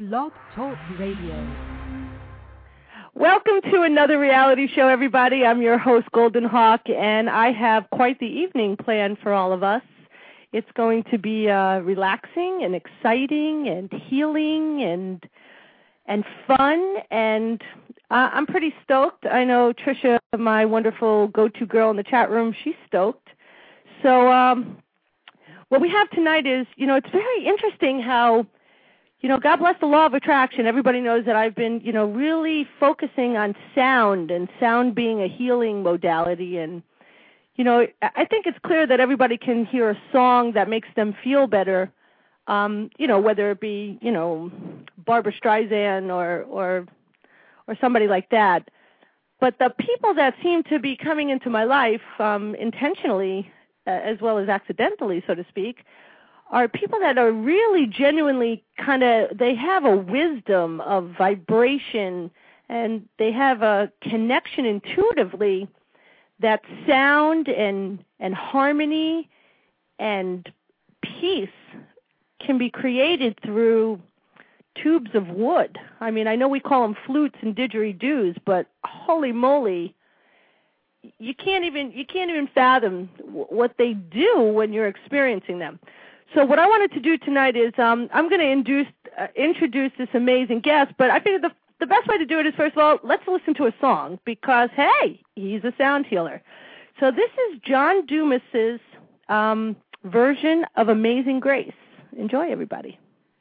Blog Talk Radio. Welcome to another reality show, everybody. I'm your host, Golden Hawk, and I have quite the evening planned for all of us. It's going to be relaxing and exciting and healing and fun, and I'm pretty stoked. I know Trisha, my wonderful go-to girl in the chat room, she's stoked. So what we have tonight is, it's very interesting how, God bless the law of attraction. Everybody knows that I've been, really focusing on sound and sound being a healing modality. And, I think it's clear that everybody can hear a song that makes them feel better, whether it be, Barbra Streisand or somebody like that. But the people that seem to be coming into my life intentionally, as well as accidentally, so to speak, are people that are really genuinely they have a wisdom of vibration, and they have a connection intuitively that sound and harmony and peace can be created through tubes of wood. I mean, I know we call them flutes and didgeridoos, but holy moly, you can't even fathom what they do when you're experiencing them. So what I wanted to do tonight is I'm going to introduce this amazing guest, but I figured the best way to do it is, first of all, let's listen to a song because, hey, he's a sound healer. So this is John Dumas's version of Amazing Grace. Enjoy, everybody.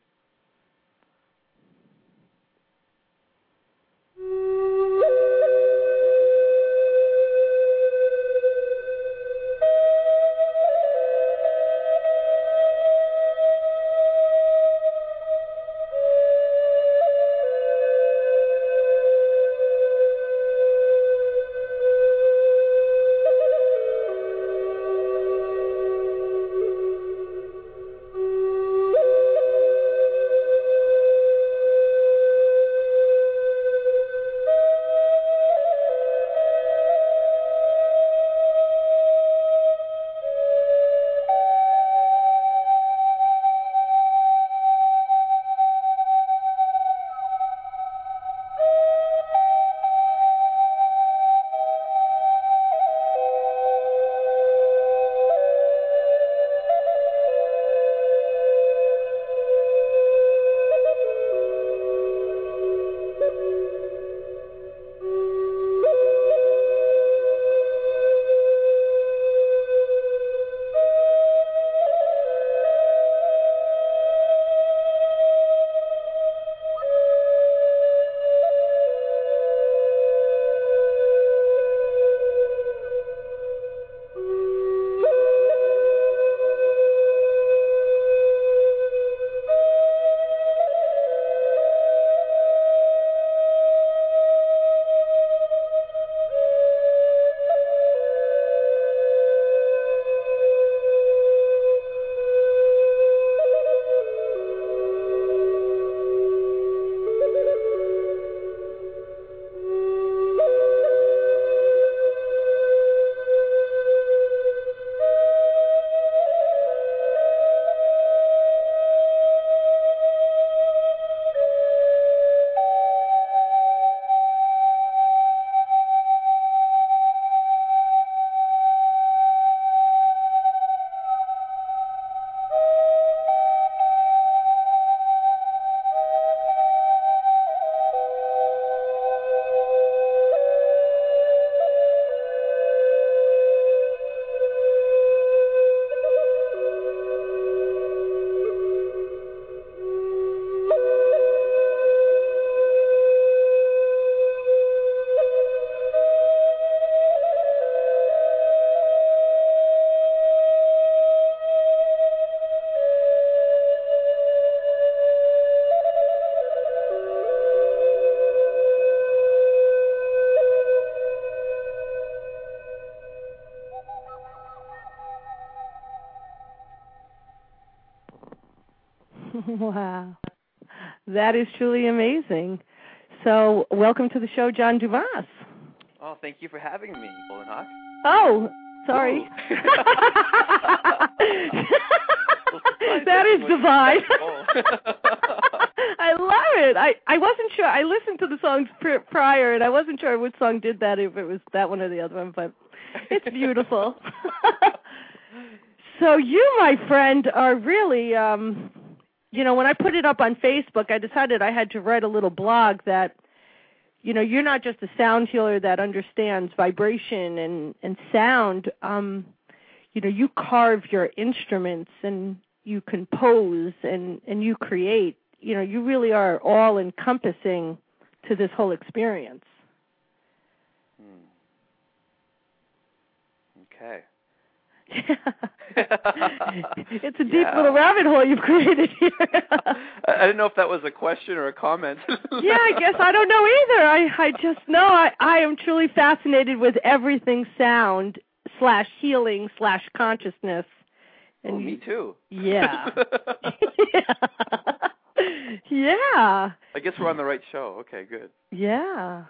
Wow. That is truly amazing. So welcome to the show, John Dumas. Oh, thank you for having me, Golden Hawk. Oh, sorry. That is divine. I love it. I wasn't sure. I listened to the songs prior, and I wasn't sure which song did that, if it was that one or the other one, but it's beautiful. So you, my friend, are really, when I put it up on Facebook, I decided I had to write a little blog that, you're not just a sound healer that understands vibration and sound. You carve your instruments and you compose and you create. You really are all encompassing to this whole experience. Okay. It's a deep little rabbit hole you've created here. I didn't know if that was a question or a comment. Yeah, I guess I don't know either. I just know I am truly fascinated with everything sound / healing / consciousness. And me too. Yeah. Yeah. I guess we're on the right show. Okay, good. Yeah.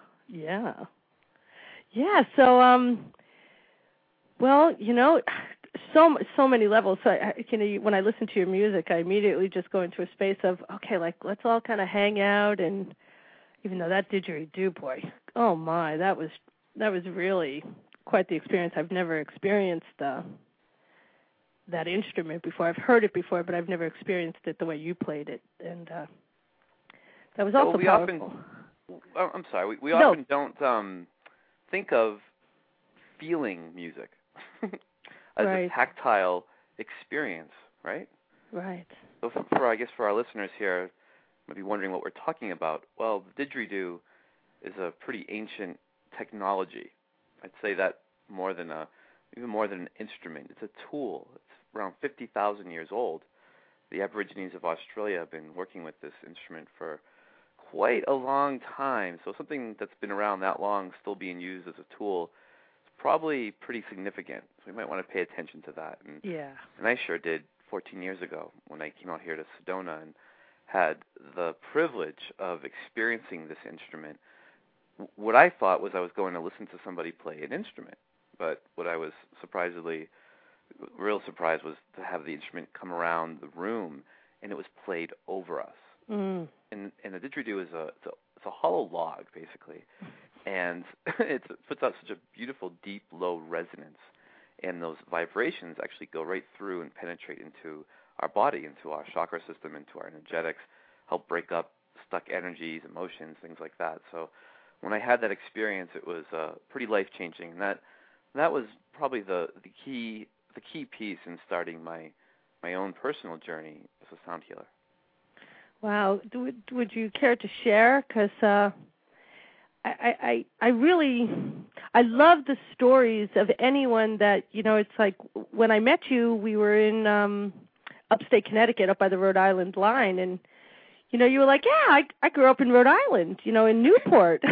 So, well, so many levels. So, when I listen to your music, I immediately just go into a space of, okay, like, let's all kind of hang out. And even though that didgeridoo, boy, oh my, that was really quite the experience. I've never experienced that instrument before. I've heard it before, but I've never experienced it the way you played it. And that was also powerful. I'm sorry. We often don't think of feeling music as a tactile experience, right? Right. So for our listeners here, might be wondering what we're talking about. Well, the didgeridoo is a pretty ancient technology. I'd say that even more than an instrument. It's a tool. It's around 50,000 years old. The Aborigines of Australia have been working with this instrument for quite a long time. So something that's been around that long still being used as a tool is probably pretty significant. So we might want to pay attention to that. And I sure did 14 years ago when I came out here to Sedona and had the privilege of experiencing this instrument. What I thought was I was going to listen to somebody play an instrument. But what I was real surprised was to have the instrument come around the room and it was played over us. And the didgeridoo is it's a hollow log basically, and it puts out such a beautiful deep low resonance, and those vibrations actually go right through and penetrate into our body, into our chakra system, into our energetics, help break up stuck energies, emotions, things like that. So when I had that experience, it was pretty life changing, and that was probably the key piece in starting my own personal journey as a sound healer. Wow. Would you care to share? Because I really love the stories of anyone that, it's like when I met you, we were in upstate Connecticut up by the Rhode Island line, and, you were like, yeah, I grew up in Rhode Island, in Newport.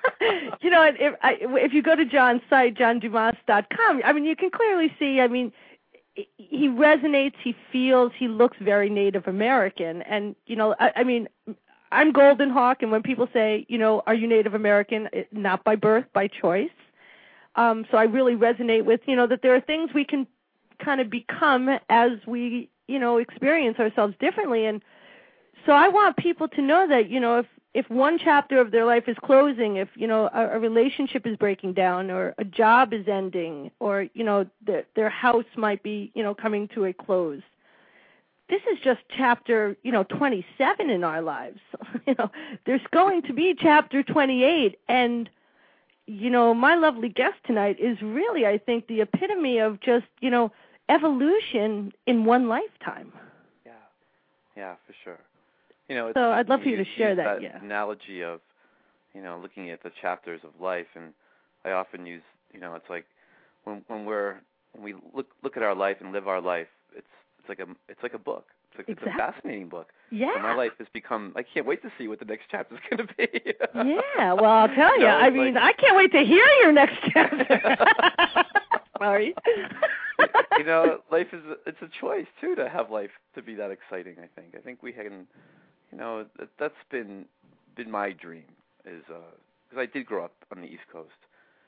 If you go to John's site, johndumas.com, you can clearly see, he resonates, he feels, he looks very Native American. And, I'm Golden Hawk, and when people say, are you Native American, not by birth, by choice. So I really resonate with, that there are things we can kind of become as we, experience ourselves differently. And so I want people to know that, if one chapter of their life is closing, if, a relationship is breaking down or a job is ending or, their house might be, coming to a close, this is just chapter, 27 in our lives. There's going to be chapter 28. And, my lovely guest tonight is really, I think, the epitome of just, evolution in one lifetime. Yeah, for sure. So I'd love for you to share that. Analogy of, looking at the chapters of life, and I often use, it's like when we look at our life and live our life, it's like a book. It's a fascinating book. Yeah. And my life has become. I can't wait to see what the next chapter is going to be. Yeah. Well, I'll tell you. I can't wait to hear your next chapter. Sorry. Life it's a choice too to have life to be that exciting. I think we can. That's been my dream is because I did grow up on the East Coast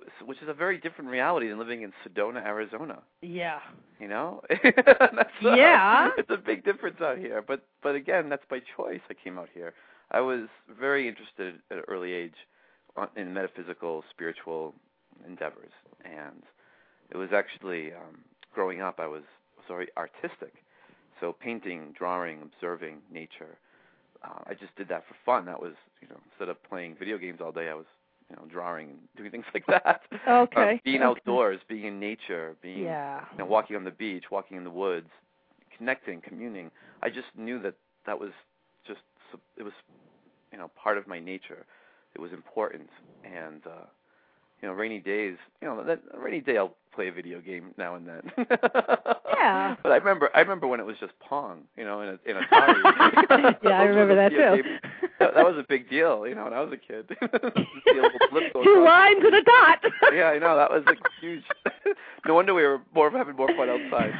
which is a very different reality than living in Sedona, Arizona. Yeah. You know, Yeah. It's a big difference out here. But again, that's by choice. I came out here. I was very interested at an early age in metaphysical, spiritual endeavors, and it was actually growing up. I was very artistic, so painting, drawing, observing nature. I just did that for fun. That was, instead of playing video games all day, I was, drawing and doing things like that. Okay. Being outdoors, being in nature, being, Yeah. walking on the beach, walking in the woods, connecting, communing. I just knew that was just, it was, part of my nature. It was important. And, rainy days, that rainy day I'll play a video game now and then. Yeah. But I remember when it was just Pong, in a Atari. Yeah, I remember that too. That was a big deal, when I was a kid. Two lines and a dot. Yeah, I know, that was like huge. No wonder we were having more fun outside.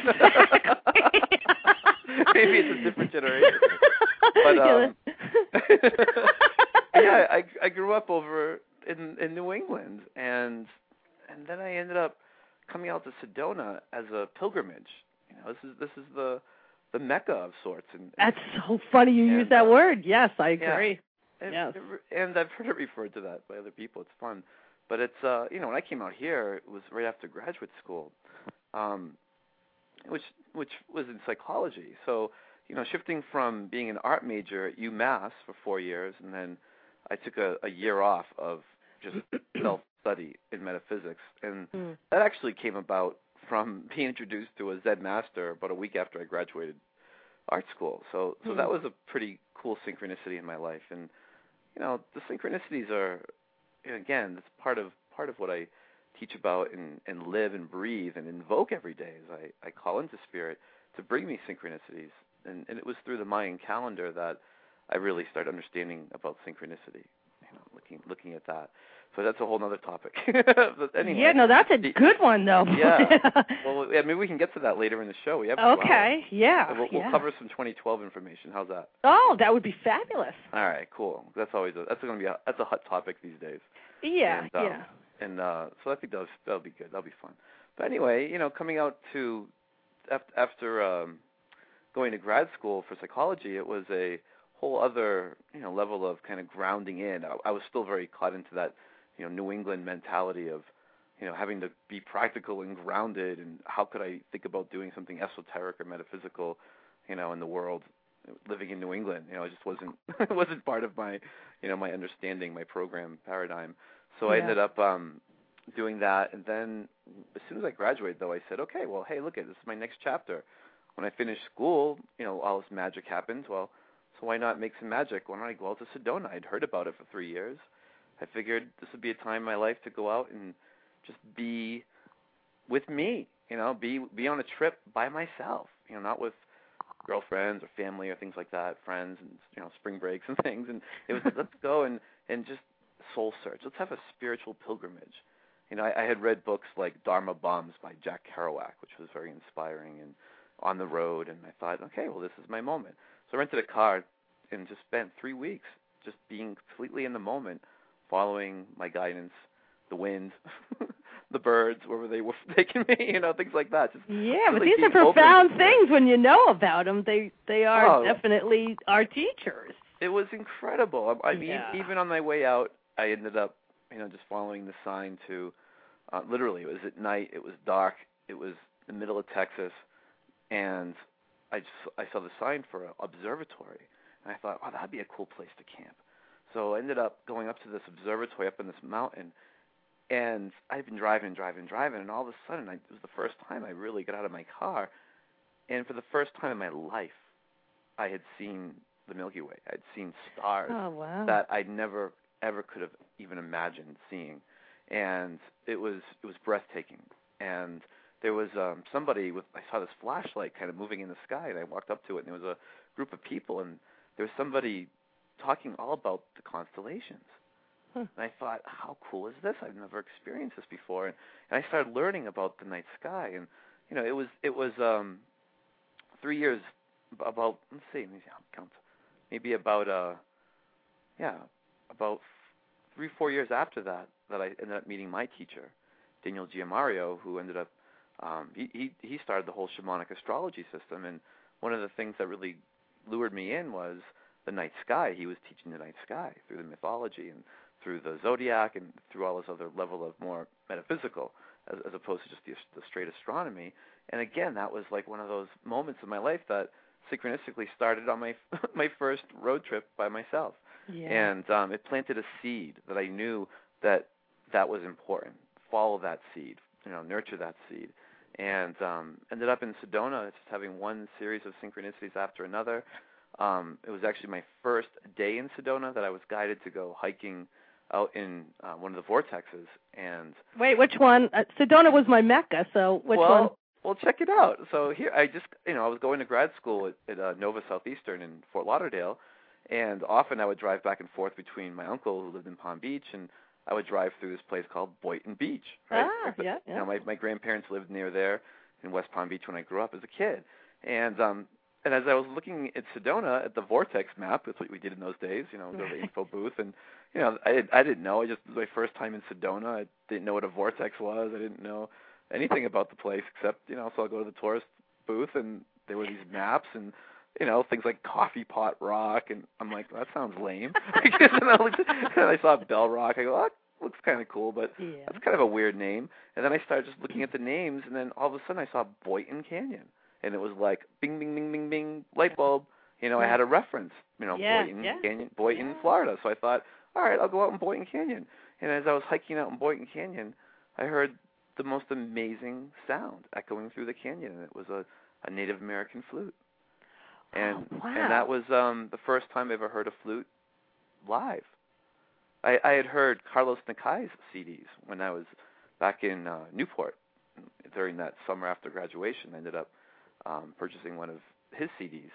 Maybe it's a different generation. But yeah, I grew up over in New England, and then I ended up coming out to Sedona as a pilgrimage. This is the Mecca of sorts. And that's so funny you use that word. Yes, I agree. Yeah. Yes. And I've heard it referred to that by other people. It's fun. But it's, when I came out here, it was right after graduate school, which was in psychology. So, shifting from being an art major at UMass for 4 years, and then I took a year off of just self-study in metaphysics. And that actually came about from being introduced to a Zen master about a week after I graduated art school. So that was a pretty cool synchronicity in my life. And, the synchronicities are, again, it's part of what I teach about and live and breathe and invoke every day. As I call into spirit to bring me synchronicities. And it was through the Mayan calendar that I really started understanding about synchronicity, looking at that. So that's a whole other topic. But anyway, yeah, no, that's a good one, though. Yeah. Well, maybe we can get to that later in the show. We have 2 okay. hours. Yeah. We'll cover some 2012 information. How's that? Oh, that would be fabulous. All right, cool. That's always that's a hot topic these days. Yeah. And, And so I think that'll be good. That'll be fun. But anyway, coming out to after going to grad school for psychology, it was a whole other level of kind of grounding in. I was still very caught into that New England mentality of having to be practical and grounded, and how could I think about doing something esoteric or metaphysical in the world living in New England. It just wasn't part of my my understanding, my program paradigm. So I ended up doing that, and then as soon as I graduated, though, I said, okay, well, hey, look, this is my next chapter. When I finish school, all this magic happens. Well, so why not make some magic? Why don't I go out to Sedona? I'd heard about it for 3 years. I figured this would be a time in my life to go out and just be with me, be on a trip by myself, not with girlfriends or family or things like that, friends and, spring breaks and things. And it was let's go and just soul search. Let's have a spiritual pilgrimage. I had read books like Dharma Bums by Jack Kerouac, which was very inspiring, and On the Road, and I thought, okay, well, this is my moment. So I rented a car and just spent 3 weeks just being completely in the moment, following my guidance, the wind, the birds, wherever they were taking me, things like that. Just but these are profound things when you know about them. They are definitely our teachers. It was incredible. I mean, even on my way out, I ended up, just following the sign to, literally, it was at night, it was dark, it was the middle of Texas, and I saw the sign for an observatory, and I thought, wow, that'd be a cool place to camp. So I ended up going up to this observatory up in this mountain, and I'd been driving, and all of a sudden, it was the first time I really got out of my car, and for the first time in my life, I had seen the Milky Way. I'd seen stars that I never, ever could have even imagined seeing, and it was breathtaking. And there was somebody I saw this flashlight kind of moving in the sky, and I walked up to it, and there was a group of people, and there was somebody talking all about the constellations. And I thought, how cool is this? I've never experienced this before. And I started learning about the night sky. And, it was 3 years, about, let's see, count, maybe about 3-4 years after that, that I ended up meeting my teacher, Daniel Giamario, who ended up he started the whole shamanic astrology system, and one of the things that really lured me in was the night sky. He was teaching the night sky through the mythology and through the zodiac and through all this other level of more metaphysical, as opposed to just the straight astronomy. And again, that was like one of those moments in my life that synchronistically started on my my first road trip by myself. Yeah. And it planted a seed that I knew that was important. Follow that seed, nurture that seed. And ended up in Sedona, just having one series of synchronicities after another. It was actually my first day in Sedona that I was guided to go hiking out in one of the vortexes. And wait, which one? Sedona was my Mecca, so which one? Well, check it out. So here, I was going to grad school at Nova Southeastern in Fort Lauderdale, and often I would drive back and forth between my uncle who lived in Palm Beach, and I would drive through this place called Boynton Beach. Right? Yeah. My grandparents lived near there in West Palm Beach when I grew up as a kid, and as I was looking at Sedona at the Vortex map, that's what we did in those days, go to the info booth, and I didn't know. It was my first time in Sedona. I didn't know what a vortex was. I didn't know anything about the place except, so I'll go to the tourist booth, and there were these maps and, things like Coffee Pot Rock, and I'm like, that sounds lame. And I saw Bell Rock. I go, oh, that looks kind of cool, but that's kind of a weird name. And then I started just looking at the names, and then all of a sudden I saw Boynton Canyon, and it was like, bing, bing, bing, bing, bing, light bulb. I had a reference, Boynton Canyon, Boynton, Florida. So I thought, all right, I'll go out in Boynton Canyon. And as I was hiking out in Boynton Canyon, I heard the most amazing sound echoing through the canyon, and it was a Native American flute. And and that was the first time I ever heard a flute live. I had heard Carlos Nakai's CDs when I was back in Newport during that summer after graduation. I ended up purchasing one of his CDs.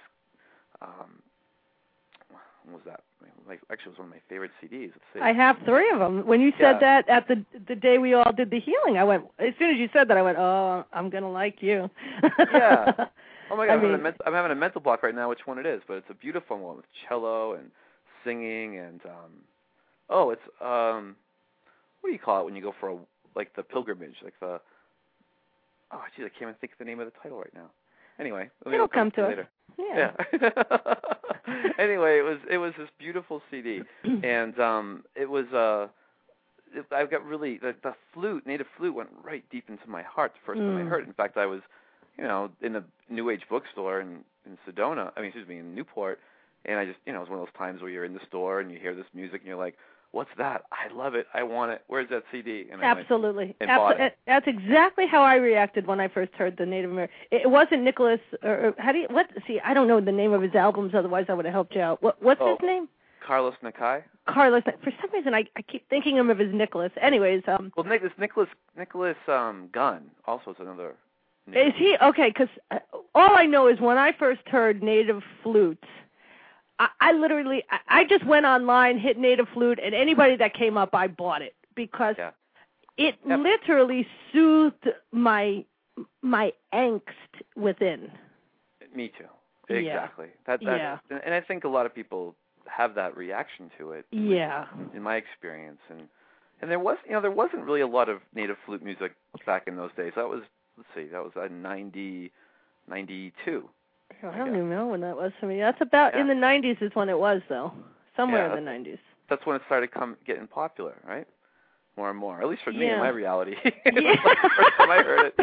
What was that? Actually, it was one of my favorite CDs. I have 3 of them. When you said that at the day we all did the healing, I went, as soon as you said that, I went, oh, I'm going to like you. Yeah. Oh, my God, I'm having a mental block right now which one it is, but it's a beautiful one with cello and singing and, it's, what do you call it when you go for the pilgrimage, I can't even think of the name of the title right now. Anyway, it'll come to us later. Yeah. Anyway, it was this beautiful CD, and it was I got really the flute, native flute, went right deep into my heart the first time I heard it. In fact, I was in a New Age bookstore in Newport, and I just it was one of those times where you're in the store and you hear this music and you're like, what's that? I love it. I want it. Where's that CD? And Absolutely. I went and bought it. That's exactly how I reacted when I first heard the Native American. It wasn't Nicholas, or I don't know the name of his albums, otherwise I would have helped you out. What's his name? Carlos Nakai. Carlos. For some reason, I keep thinking of him as Nicholas. Anyways. Well, Nicholas Gunn also is another name. Is he? Okay, because all I know is when I first heard native flutes, I literally just went online, hit native flute, and anybody that came up, I bought it because it literally soothed my angst within. Me too. Exactly. Yeah. And I think a lot of people have that reaction to it. Yeah. In my experience, and there wasn't really a lot of native flute music back in those days. That was 92. I don't even know when that was for me. That's about in the 90s is when it was, though. Somewhere in the 90s. That's when it started getting popular, right? More and more. At least for me in my reality. It was like the first time I heard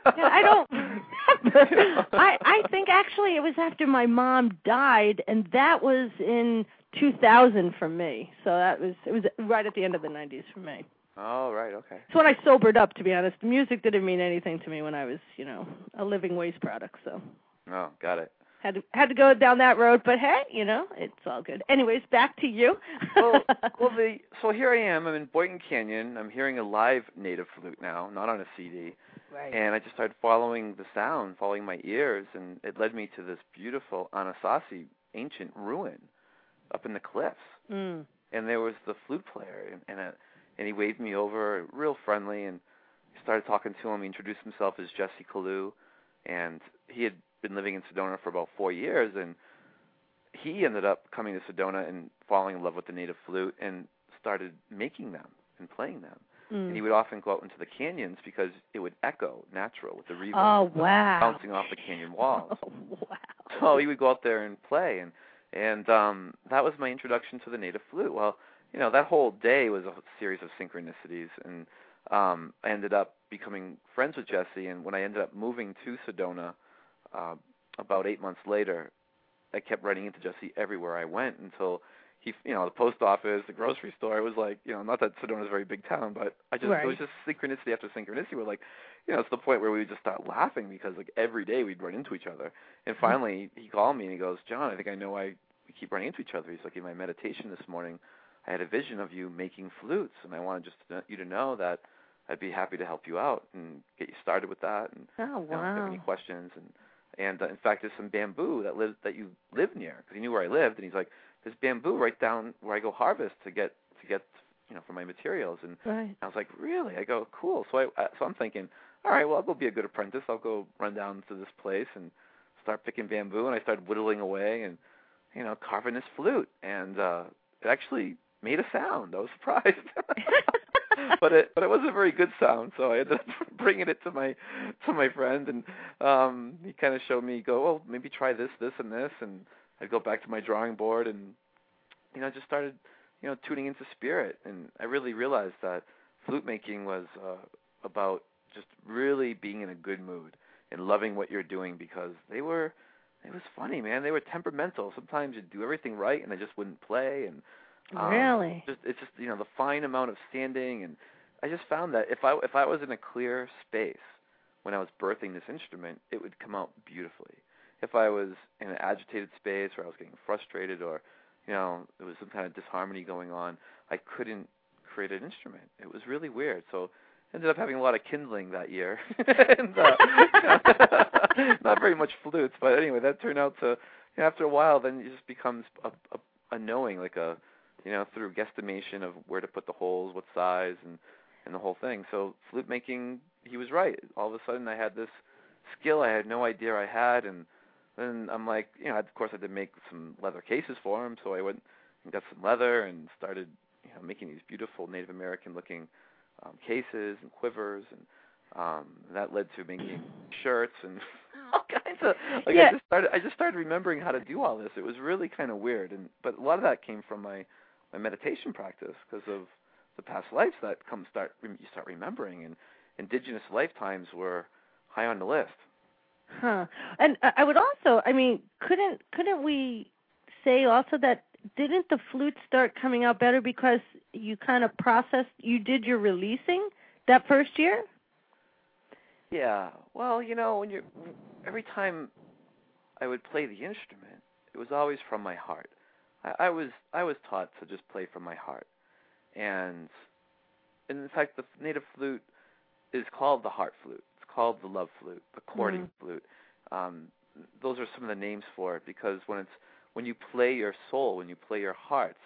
it. I think actually it was after my mom died, and that was in 2000 for me. So it was right at the end of the 90s for me. Oh, right, okay. It's when I sobered up, to be honest. The music didn't mean anything to me when I was, a living waste product, so. Oh, got it. Had to go down that road, but hey, it's all good. Anyways, back to you. So here I am. I'm in Boynton Canyon. I'm hearing a live native flute now, not on a CD. Right. And I just started following the sound, following my ears, and it led me to this beautiful Anasazi ancient ruin up in the cliffs. Mm. And there was the flute player, and he waved me over, real friendly, and I started talking to him. He introduced himself as Jesse Kalu, and he had been living in Sedona for about 4 years, and he ended up coming to Sedona and falling in love with the native flute and started making them and playing them. And he would often go out into the canyons because it would echo natural with the reverb bouncing off the canyon walls. Oh, wow. So he would go out there and play, and that was my introduction to the native flute. Well, that whole day was a series of synchronicities, and I ended up becoming friends with Jesse. And when I ended up moving to Sedona about 8 months later, I kept running into Jesse everywhere I went until he, the post office, the grocery store. It was like, not that Sedona's a very big town, but it was just synchronicity after synchronicity. We're like, it's the point where we would just start laughing because like every day we'd run into each other. And finally he called me and he goes, John, I think I know why we keep running into each other. He's like, in my meditation this morning, I had a vision of you making flutes, and I wanted you to know that I'd be happy to help you out and get you started with that. And if you have any questions. And in fact, there's some bamboo that you live near, because he knew where I lived, and he's like, there's bamboo right down where I go harvest to get for my materials. And I was like, really? I go, cool. So I'm thinking, all right, well, I'll go be a good apprentice. I'll go run down to this place and start picking bamboo. And I started whittling away and carving this flute, and it actually made a sound. I was surprised. But it was a very good sound, so I ended up bringing it to my friend, and he kind of showed me, well, maybe try this, and this, and I'd go back to my drawing board, and just started tuning into spirit, and I really realized that flute making was about just really being in a good mood and loving what you're doing, because it was funny, man. They were temperamental. Sometimes you'd do everything right, and they just wouldn't play, and really? It's just the fine amount of standing, and I just found that if I was in a clear space when I was birthing this instrument, it would come out beautifully. If I was in an agitated space, or I was getting frustrated, or there was some kind of disharmony going on, I couldn't create an instrument. It was really weird. So I ended up having a lot of kindling that year, and not very much flutes. But anyway, that turned out to after a while, then it just becomes a knowing, like a through guesstimation of where to put the holes, what size, and the whole thing. So flute making, he was right. All of a sudden, I had this skill I had no idea I had, and then I'm like, of course, I did make some leather cases for him. So I went and got some leather and started, making these beautiful Native American-looking cases and quivers, and that led to making shirts and all kinds of. I just started remembering how to do all this. It was really kind of weird, but a lot of that came from my meditation practice, because of the past lives that you start remembering, and indigenous lifetimes were high on the list. Huh. And I would also, couldn't we say also that didn't the flute start coming out better because you kind of you did your releasing that first year? Yeah. Well, every time I would play the instrument, it was always from my heart. I was taught to just play from my heart, and in fact, the native flute is called the heart flute. It's called the love flute, the courting flute. Those are some of the names for it, because when you play your soul, when you play your heart,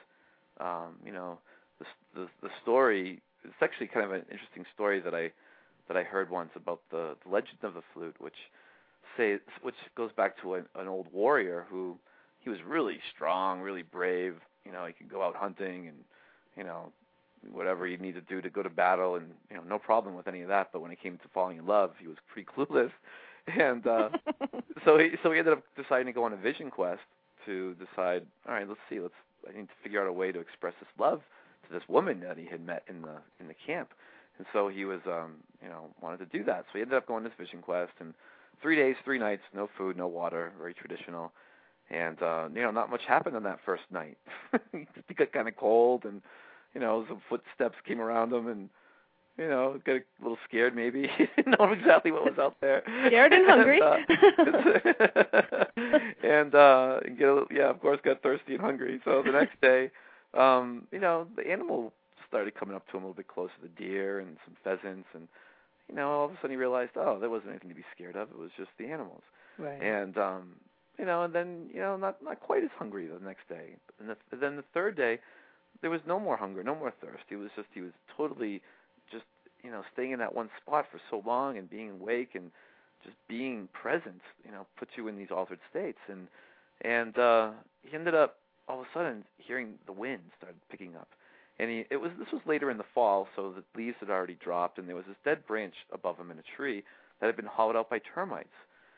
the story. It's actually kind of an interesting story that I heard once about the legend of the flute, which goes back to an old warrior who. He was really strong, really brave. He could go out hunting and, whatever he needed to do to go to battle, and, no problem with any of that. But when it came to falling in love, he was pretty clueless. And so he ended up deciding to go on a vision quest to decide, all right, let's see. I need to figure out a way to express this love to this woman that he had met in the camp. And so he was, wanted to do that. So he ended up going on this vision quest, and 3 days, 3 nights, no food, no water, very traditional. And, not much happened on that first night. He got kind of cold, and, some footsteps came around him, and, got a little scared maybe. He didn't know exactly what was out there. Scared and hungry. And of course, got thirsty and hungry. So the next day, the animal started coming up to him a little bit closer, the deer and some pheasants, and, all of a sudden he realized, there wasn't anything to be scared of. It was just the animals. Right. And, and then, not quite as hungry the next day. And then the third day, there was no more hunger, no more thirst. He was totally just, staying in that one spot for so long, and being awake and just being present, puts you in these altered states. And he ended up all of a sudden hearing the wind started picking up. And this was later in the fall, so the leaves had already dropped, and there was this dead branch above him in a tree that had been hollowed out by termites.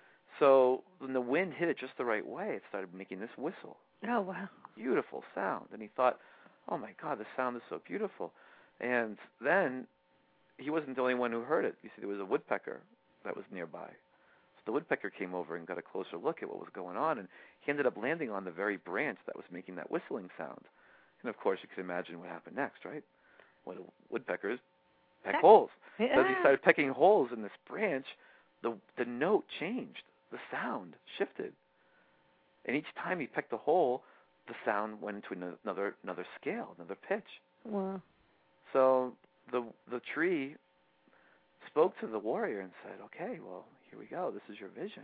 So when the wind hit it just the right way, it started making this whistle. Oh, wow. Beautiful sound. And he thought, oh, my God, the sound is so beautiful. And then he wasn't the only one who heard it. You see, there was a woodpecker that was nearby. So the woodpecker came over and got a closer look at what was going on, and he ended up landing on the very branch that was making that whistling sound. And, of course, you can imagine what happened next, right? What woodpeckers peck holes. Yeah. So as he started pecking holes in this branch, the note changed. The sound shifted. And each time he pecked a hole, the sound went into another scale, another pitch. Wow. So the tree spoke to the warrior and said, okay, well, here we go. This is your vision.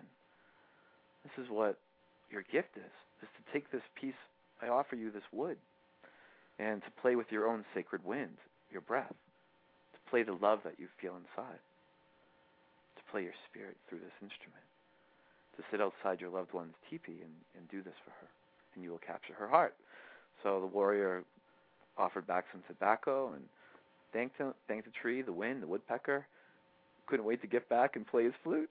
This is what your gift is to take this piece, I offer you this wood, and to play with your own sacred wind, your breath, to play the love that you feel inside, to play your spirit through this instrument, to sit outside your loved one's teepee and do this for her, and you will capture her heart. So the warrior offered back some tobacco and thanked the tree, the wind, the woodpecker. Couldn't wait to get back and play his flute.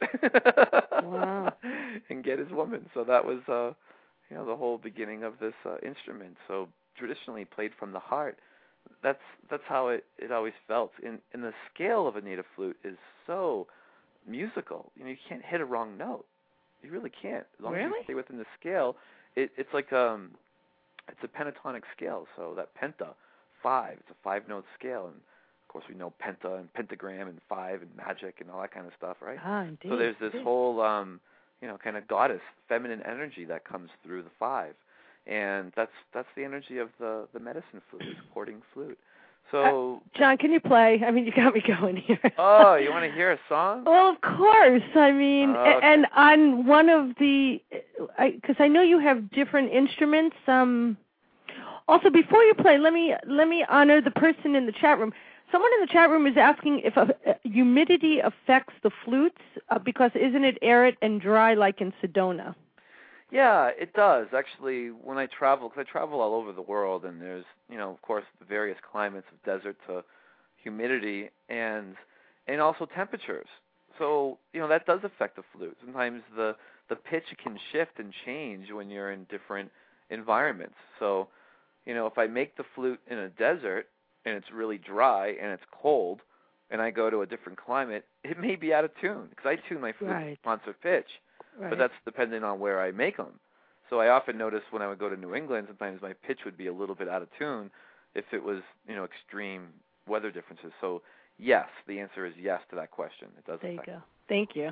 Wow. And get his woman. So that was the whole beginning of this instrument. So traditionally played from the heart. That's how it always felt. And the scale of a native flute is so musical. You can't hit a wrong note. You really can't. As long as you stay within the scale, it's like it's a pentatonic scale. So that penta, 5, it's a 5-note scale, and of course we know penta and pentagram and 5 and magic and all that kind of stuff, right? Ah, indeed. So there's this whole kind of goddess, feminine energy that comes through the 5, and that's the energy of the medicine flute, this courting flute. So, John, can you play? I mean, you got me going here. Oh, you want to hear a song? Well, of course. I mean, okay. And on one of the, because I know you have different instruments. Also, before you play, let me honor the person in the chat room. Someone in the chat room is asking if humidity affects the flutes, because isn't it arid and dry like in Sedona? Yeah, it does. Actually, when I travel, because I travel all over the world, and there's, of course, the various climates of desert to humidity and also temperatures. So, that does affect the flute. Sometimes the pitch can shift and change when you're in different environments. So, if I make the flute in a desert and it's really dry and it's cold, and I go to a different climate, it may be out of tune, because I tune my flute to responsive pitch. Right. But that's dependent on where I make them. So I often notice when I would go to New England, sometimes my pitch would be a little bit out of tune if it was, extreme weather differences. So yes, the answer is yes to that question. It does affect. There you go. Thank you.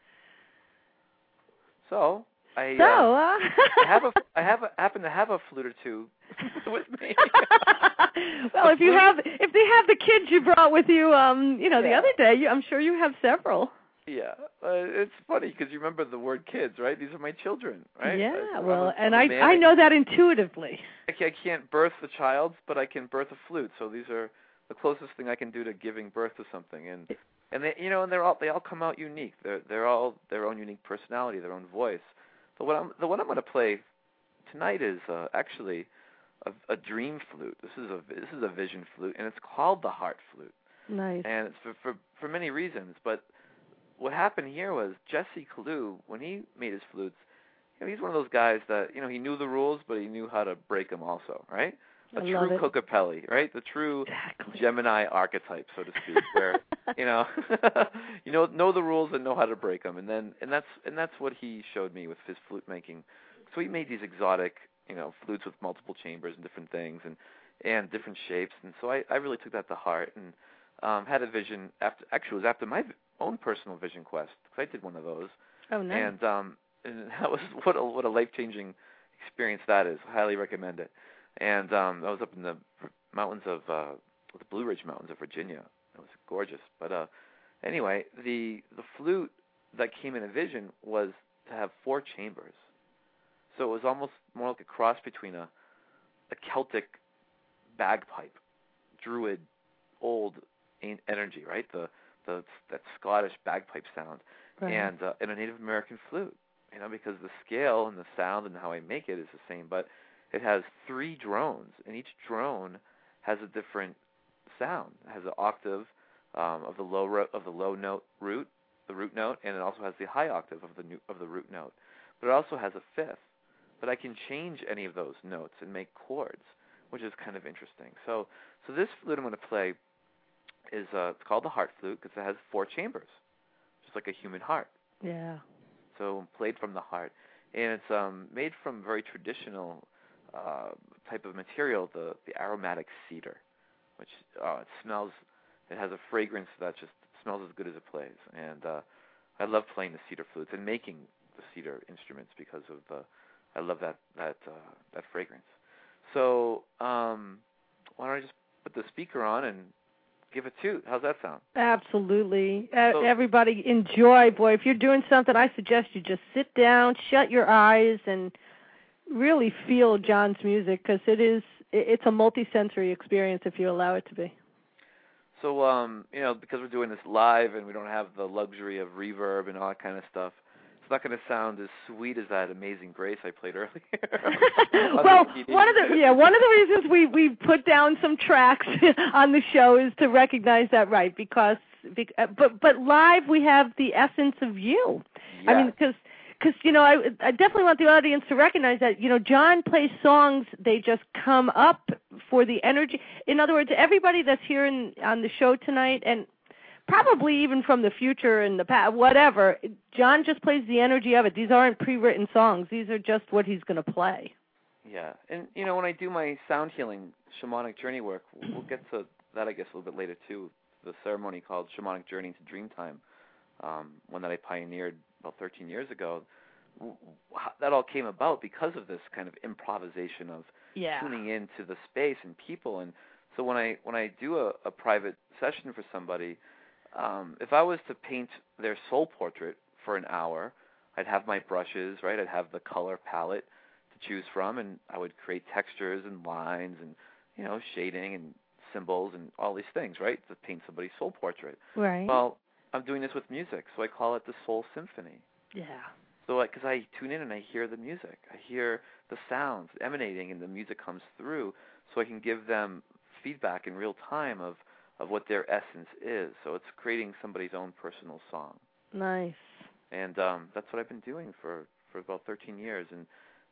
So I happen to have a flute or two with me. Well, if they have the kids you brought with you, the other day, I'm sure you have several. Yeah, it's funny because you remember the word kids, right? These are my children, right? Yeah, I know that intuitively. I can't birth the child, but I can birth a flute. So these are the closest thing I can do to giving birth to something, and they, and they all come out unique. They're all their own unique personality, their own voice. But the one I'm going to play tonight is actually a dream flute. This is a vision flute, and it's called the heart flute. Nice. And it's for many reasons, but what happened here was Jesse Kalu, when he made his flutes, he's one of those guys that, he knew the rules, but he knew how to break them also, right? A true Kokopelli, right? The true Gemini archetype, so to speak, where, know the rules and know how to break them. And that's what he showed me with his flute making. So he made these exotic, flutes with multiple chambers and different things and different shapes. And so I really took that to heart and had a vision it was after my own personal vision quest, because I did one of those. Oh, nice. And that was what a life-changing experience that is. I highly recommend it. And I was up in the mountains of the Blue Ridge Mountains of Virginia. It was gorgeous. But anyway, the flute that came in a vision was to have 4 chambers. So it was almost more like a cross between a Celtic bagpipe, Druid, old energy, right? That Scottish bagpipe sound, right. and a Native American flute, because the scale and the sound and how I make it is the same, but it has 3 drones, and each drone has a different sound. It has an octave of the low note root, the root note, and it also has the high octave of the root note. But it also has a fifth. But I can change any of those notes and make chords, which is kind of interesting. So this flute I'm going to play is it's called the heart flute because it has 4 chambers, just like a human heart. Yeah. So played from the heart, and it's made from very traditional type of material, the aromatic cedar, which it smells. It has a fragrance that just smells as good as it plays, and I love playing the cedar flutes and making the cedar instruments because of I love that fragrance. So why don't I just put the speaker on and give a toot? How's that sound? Absolutely. Everybody enjoy. Boy, if you're doing something, I suggest you just sit down, shut your eyes, and really feel John's music because it's a multi-sensory experience if you allow it to be. So, because we're doing this live and we don't have the luxury of reverb and all that kind of stuff, it's not going to sound as sweet as that Amazing Grace I played earlier. Well, one of the reasons we put down some tracks on the show is to recognize that, right? But live we have the essence of you. Yeah. I mean, because I definitely want the audience to recognize that John plays songs, they just come up for the energy. In other words, everybody that's here on the show tonight, and probably even from the future and the past, whatever, John just plays the energy of it. These aren't pre-written songs. These are just what he's going to play. Yeah, and when I do my sound healing shamanic journey work, we'll get to that I guess a little bit later too. The ceremony called Shamanic Journey into Dreamtime, one that I pioneered about 13 years ago. That all came about because of this kind of improvisation of tuning into the space and people. And so when I do a private session for somebody, if I was to paint their soul portrait for an hour, I'd have my brushes, right? I'd have the color palette to choose from, and I would create textures and lines and shading and symbols and all these things, right, to paint somebody's soul portrait. Right. Well, I'm doing this with music, so I call it the Soul Symphony. Yeah. So because I tune in and I hear the music, I hear the sounds emanating, and the music comes through, so I can give them feedback in real time of what their essence is. So it's creating somebody's own personal song. Nice. And that's what I've been doing for about 13 years, and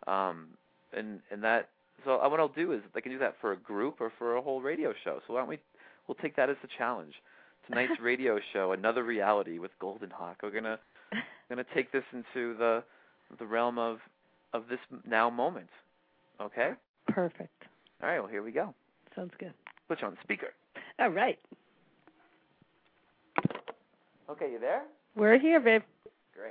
that. So what I'll do is I can do that for a group or for a whole radio show. So why don't we'll take that as a challenge. Tonight's radio show, Another Reality with Golden Hawk. We're gonna take this into the realm of this now moment. Okay? Perfect. All right, well, here we go. Sounds good. Put you on the speaker. All right. Okay, you there? We're here, babe. Great.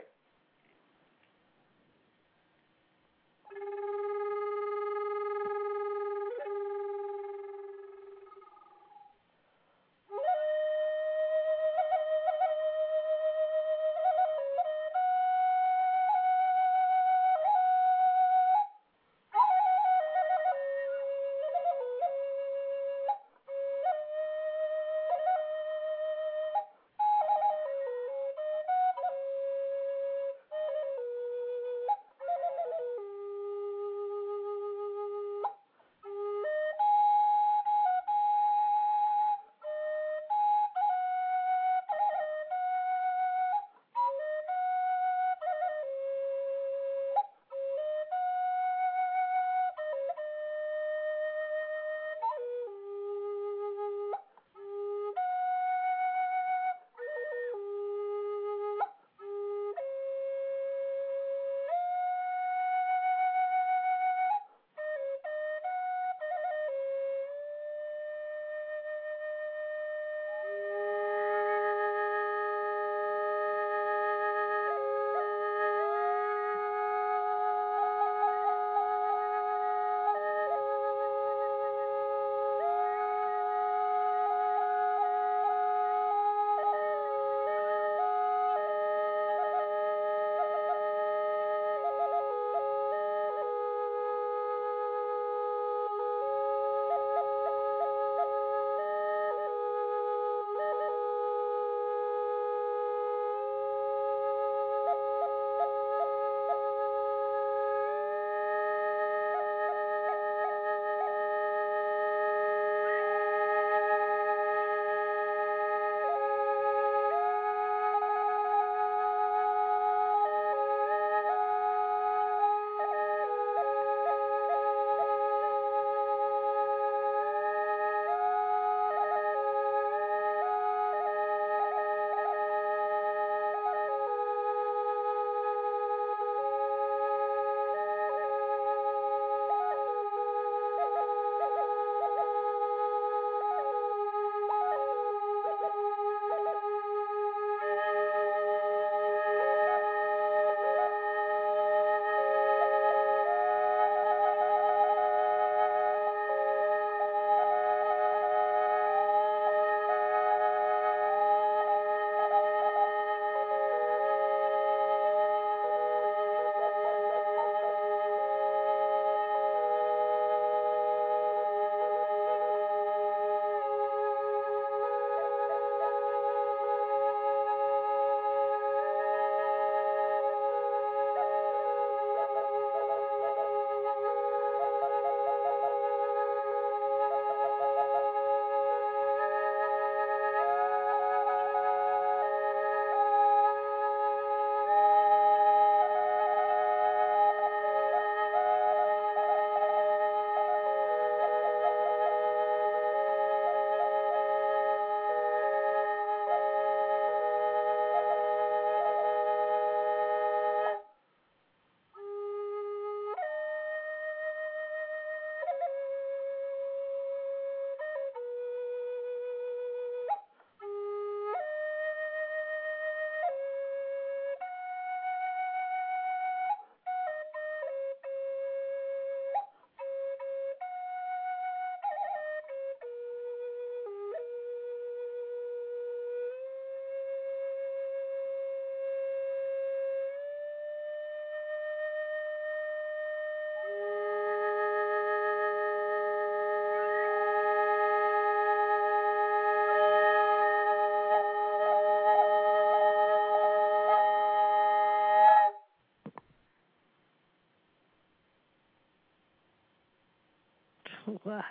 Wow.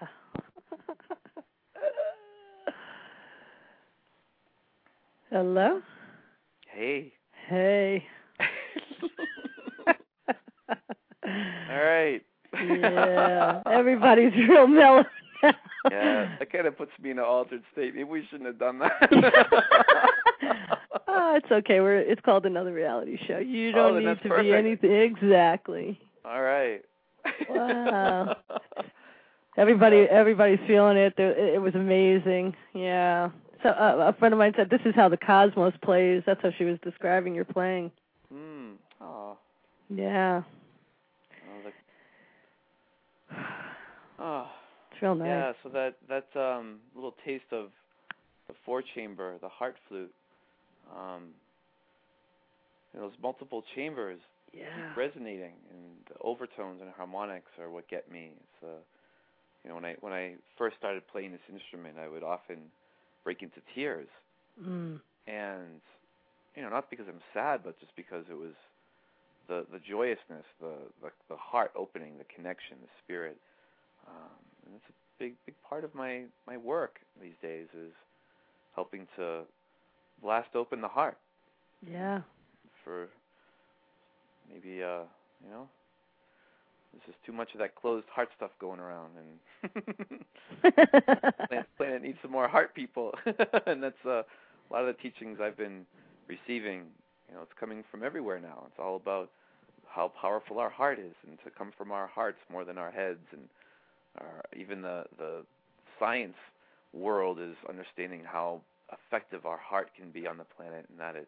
Hello? Hey. Hey. All right. Yeah. Everybody's real mellow. Yeah, that kind of puts me in an altered state. Maybe we shouldn't have done that. Oh, it's okay. It's called Another Reality Show. You don't need to perfect. be anything. Exactly. All right. Wow. Everybody's feeling it. It was amazing. Yeah. So a friend of mine said this is how the cosmos plays. That's how she was describing your playing. Oh. Yeah. Oh. It's real nice. Yeah. So that little taste of the four chamber, the heart flute. Those multiple chambers keep resonating, and the overtones and harmonics are what get me. It's when I first started playing this instrument, I would often break into tears, and not because I'm sad, but just because it was the joyousness, the heart opening, the connection, the spirit. And it's a big part of my work these days is helping to blast open the heart. Yeah. For maybe there's just too much of that closed heart stuff going around, and planet needs some more heart people. And that's a lot of the teachings I've been receiving. It's coming from everywhere now. It's all about how powerful our heart is, and to come from our hearts more than our heads. And even the science world is understanding how effective our heart can be on the planet, and that it's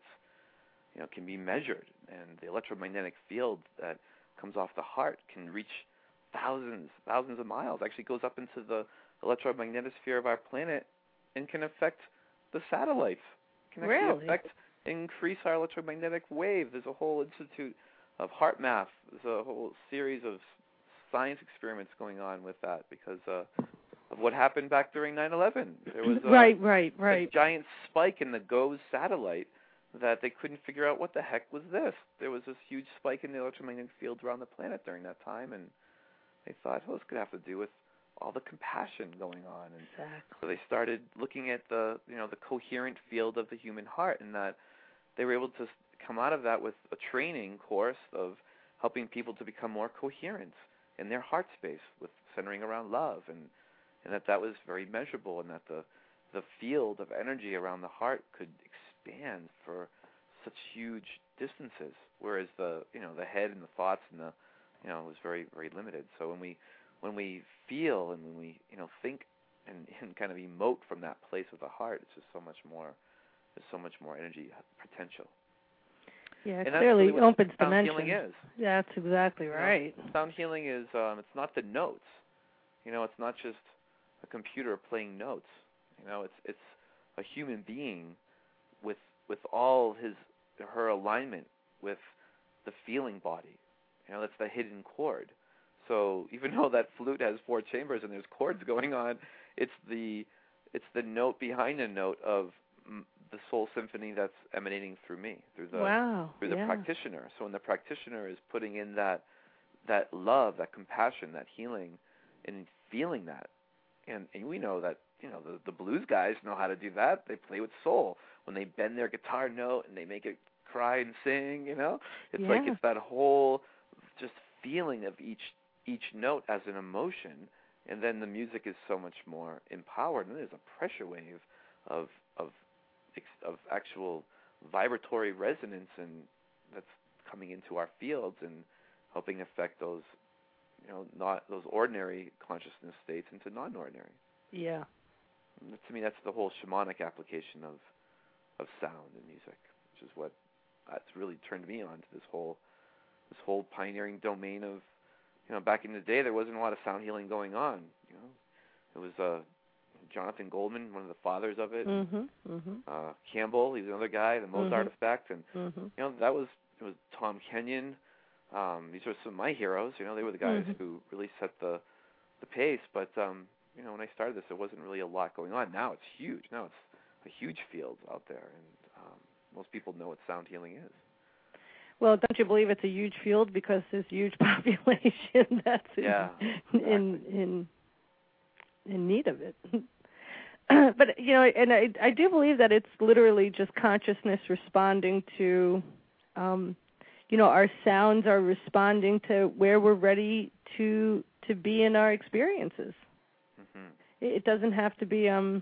can be measured, and the electromagnetic field that comes off the heart can reach thousands of miles. Actually goes up into the electromagnetosphere of our planet and can affect the satellites. Can actually increase our electromagnetic wave. There's a whole institute of heart math. There's a whole series of science experiments going on with that because of what happened back during 9/11. There was a giant spike in the GOES satellite that they couldn't figure out what the heck was this. There was this huge spike in the electromagnetic fields around the planet during that time, and they thought, well, this could have to do with all the compassion going on. And so they started looking at the coherent field of the human heart, and that they were able to come out of that with a training course of helping people to become more coherent in their heart space, with centering around love, and that was very measurable, and that the field of energy around the heart could expand for such huge distances, whereas the head and the thoughts and the was very, very limited. So when we feel and when we think and kind of emote from that place of the heart, it's just so much more. There's so much more energy potential. Yeah, it and clearly really opens sound dimensions. Healing is. Yeah, that's exactly right. Sound healing is it's not the notes. It's not just a computer playing notes. It's a human being with all her alignment with the feeling body. That's the hidden chord. So even though that flute has four chambers and there's chords going on, it's the note behind the note of the soul symphony that's emanating through me, through the practitioner. So when the practitioner is putting in that love, that compassion, that healing, and feeling that, and we know that the blues guys know how to do that. They play with soul when they bend their guitar note and they make it cry and sing. It's like it's that whole just feeling of each note as an emotion, and then the music is so much more empowered. And there's a pressure wave of actual vibratory resonance, and that's coming into our fields and helping affect those not those ordinary consciousness states into non-ordinary. Yeah. And to me, that's the whole shamanic application of sound and music, which is what that's really turned me on to this whole pioneering domain of back in the day there wasn't a lot of sound healing going on. It was Jonathan Goldman, one of the fathers of it. Campbell, he's another guy, the Mozart Effect, and it was Tom Kenyon. These are some of my heroes. They were the guys who really set the pace. But when I started this, there wasn't really a lot going on. Now it's huge. Now it's a huge field out there, and most people know what sound healing is. Well, don't you believe it's a huge field because there's huge population that's in in need of it. But, and I do believe that it's literally just consciousness responding to, our sounds are responding to where we're ready to be in our experiences. Mm-hmm. It doesn't have to be, I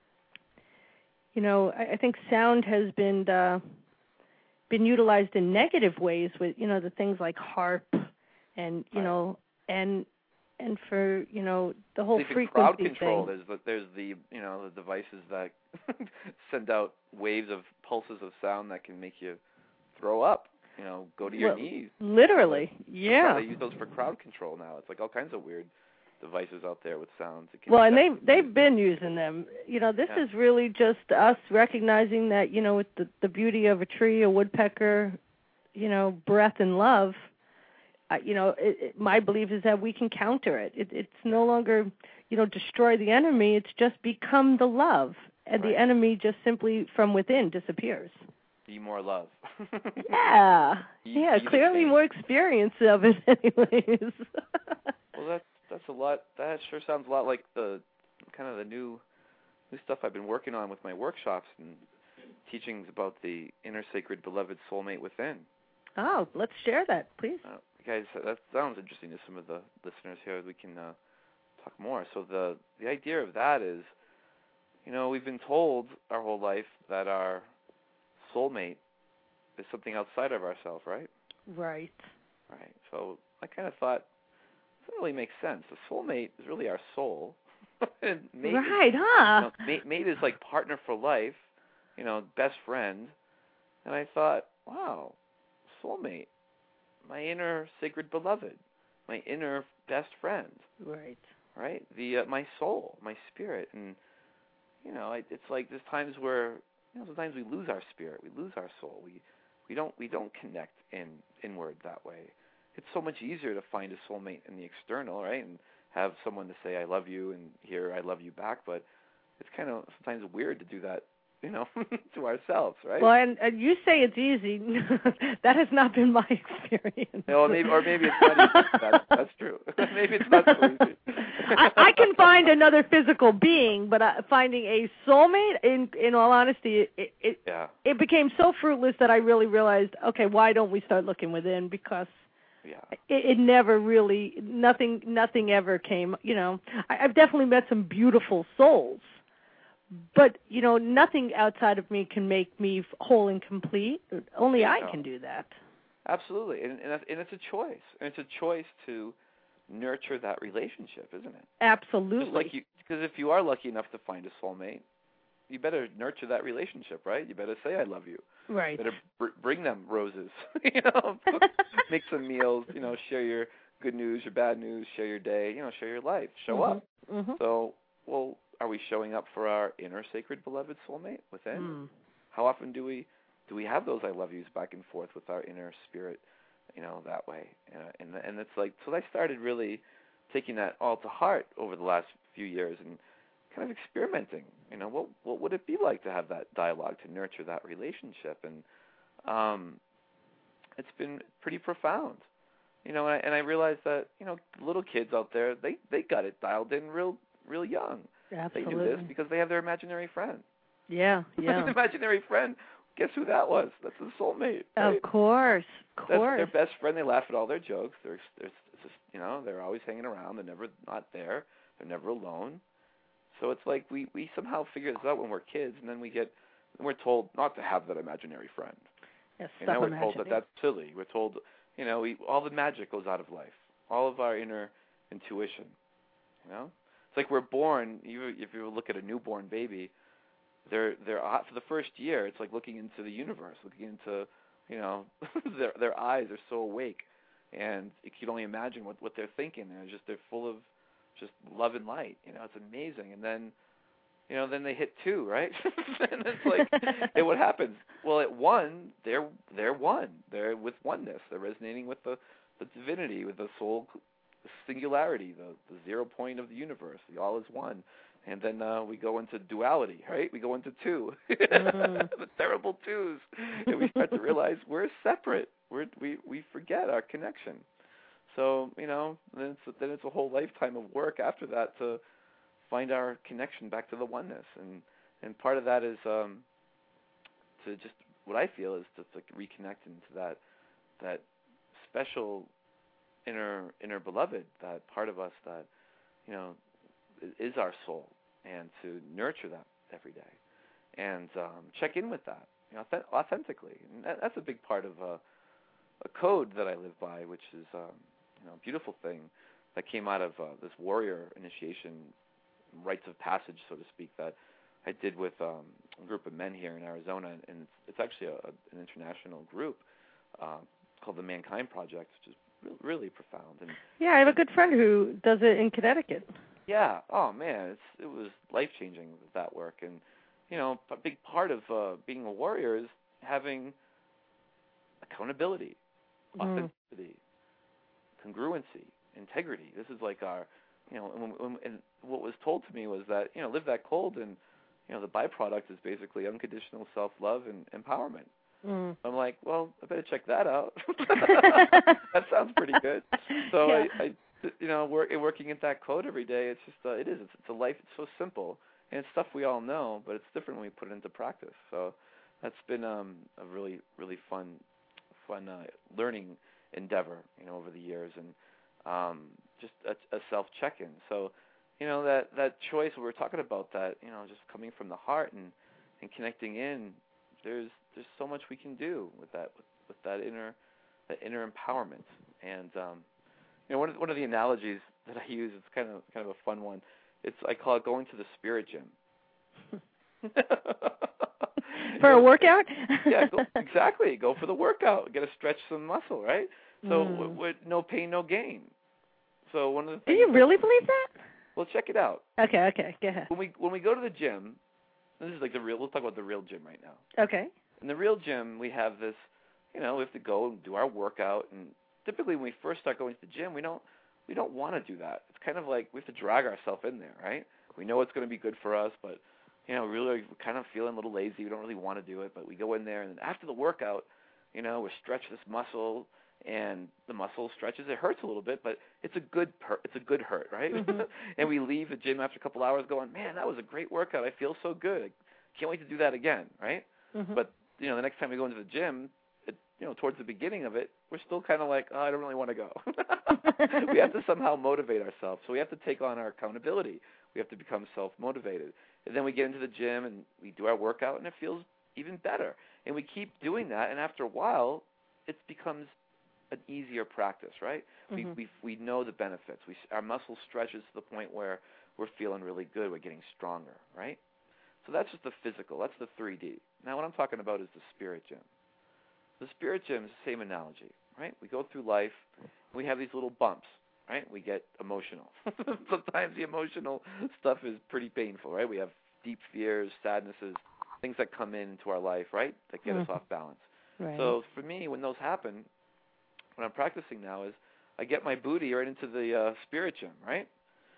think sound has been utilized in negative ways with, the things like harp and, and for, the whole frequency crowd control, thing. There's the devices that send out waves of pulses of sound that can make you throw up, go to your knees. Literally, yeah. They use those for crowd control now. It's like all kinds of weird devices out there with sounds. And they've been using them. This is really just us recognizing that, with the beauty of a tree, a woodpecker, breath and love, my belief is that we can counter it. It's no longer, destroy the enemy. It's just become the love, and the enemy just simply from within disappears. Be more love. Yeah, clearly more experience of it, anyways. Well, that's a lot. That sure sounds a lot like the kind of the new stuff I've been working on with my workshops and teachings about the inner sacred beloved soulmate within. Oh, let's share that, please. Guys, that sounds interesting to some of the listeners here. We can talk more. So the idea of that is, we've been told our whole life that our soulmate is something outside of ourselves, right? Right. Right. So I kind of thought, that really makes sense. The soulmate is really our soul. Mate is like partner for life, best friend. And I thought, wow, soulmate. My inner sacred beloved, my inner best friend. Right. Right? My soul, my spirit, and it's like there's times where sometimes we lose our spirit, we lose our soul, we don't connect inward that way. It's so much easier to find a soulmate in the external, right, and have someone to say I love you and hear I love you back, but it's kind of sometimes weird to do that. To ourselves, right? Well, and you say it's easy. That has not been my experience. No, maybe it's not easy. That's true. Maybe it's not so easy. I can find another physical being, but finding a soulmate, in all honesty, it became so fruitless that I really realized, okay, why don't we start looking within? Because it never really, nothing ever came. I've definitely met some beautiful souls. But, nothing outside of me can make me whole and complete. Only I can do that. Absolutely. And it's a choice. And it's a choice to nurture that relationship, isn't it? Absolutely. Because if you are lucky enough to find a soulmate, you better nurture that relationship, right? You better say I love you. Right. You better bring them roses, make some meals, share your good news, your bad news, share your day, share your life, show up. Mm-hmm. So, are we showing up for our inner sacred beloved soulmate within? How often do we have those I love yous back and forth with our inner spirit, that way? And it's like, so I started really taking that all to heart over the last few years and kind of experimenting. What would it be like to have that dialogue, to nurture that relationship? And it's been pretty profound. And I realized that, little kids out there, they got it dialed in real young. Absolutely. They do this because they have their imaginary friend. Yeah. Their imaginary friend, guess who that was? That's the soulmate. Right? Of course. That's their best friend. They laugh at all their jokes. They're always hanging around. They're never not there. They're never alone. So it's like we somehow figure this out when we're kids, and then we're told not to have that imaginary friend. Yes, and then we're told that that's silly. We're told, all the magic goes out of life. All of our inner intuition, It's like we're born. If you look at a newborn baby, they're for the first year. It's like looking into the universe, looking into, their eyes are so awake, and you can only imagine what they're thinking. They're full of just love and light. It's amazing. And then, then they hit 2, right? And it's like, hey, what happens? Well, at 1, they're one. They're with oneness. They're resonating with the divinity, with the soul. Singularity, the 0 point of the universe, the all is one, and then we go into duality, right? We go into 2, the terrible 2s, and we start to realize we're separate. We forget our connection. So then it's a whole lifetime of work after that to find our connection back to the oneness. And part of that is to just, what I feel is to reconnect into that special inner beloved, that part of us that, is our soul, and to nurture that every day, and check in with that, authentically. And that's a big part of a code that I live by, which is a beautiful thing that came out of this warrior initiation, rites of passage, so to speak, that I did with a group of men here in Arizona, and it's actually an international group called the Mankind Project, which is really profound. And yeah, I have a good friend who does it in Connecticut. Yeah. Oh man, it was life-changing, that work. And a big part of being a warrior is having accountability, authenticity, congruency, integrity. This is like our, and what was told to me was that live that cold, and the byproduct is basically unconditional self-love and empowerment. I'm like, well, I better check that out. That sounds pretty good. So yeah. I working at that code every day. It's just it's a life. It's so simple, and it's stuff we all know, but it's different when we put it into practice. So that's been a really, really fun learning endeavor, over the years, and just a self check-in. So that choice we were talking about, that just coming from the heart and connecting in. There's so much we can do with that inner empowerment. And one of the analogies that I use, it's kind of a fun one. I call it going to the spirit gym. For a workout? Yeah, exactly. Go for the workout. Get to stretch some muscle, right? So with no pain, no gain. So one of the things. Do you really believe that? Well, check it out. Okay, go ahead. When we go to the gym, this is like we'll talk about the real gym right now. Okay. In the real gym, we have this, we have to go and do our workout, and typically when we first start going to the gym, we don't want to do that. It's kind of like we have to drag ourselves in there, right? We know it's going to be good for us, but really we're kind of feeling a little lazy. We don't really want to do it, but we go in there, and then after the workout, we stretch this muscle, and the muscle stretches. It hurts a little bit, but it's a good hurt, right? Mm-hmm. And we leave the gym after a couple hours going, man, that was a great workout. I feel so good. I can't wait to do that again, right? Mm-hmm. But the next time we go into the gym, towards the beginning of it, we're still kind of like, oh, I don't really want to go. We have to somehow motivate ourselves. So we have to take on our accountability. We have to become self-motivated. And then we get into the gym and we do our workout, and it feels even better. And we keep doing that, and after a while, it becomes an easier practice, right? Mm-hmm. We know the benefits. Our muscle stretches to the point where we're feeling really good. We're getting stronger, right? So that's just the physical. That's the 3D. Now what I'm talking about is the spirit gym. The spirit gym is the same analogy, right? We go through life. We have these little bumps, right? We get emotional. Sometimes the emotional stuff is pretty painful, right? We have deep fears, sadnesses, things that come into our life, right, that get us off balance. Right. So for me, when those happen, what I'm practicing now is I get my booty right into the spirit gym, right?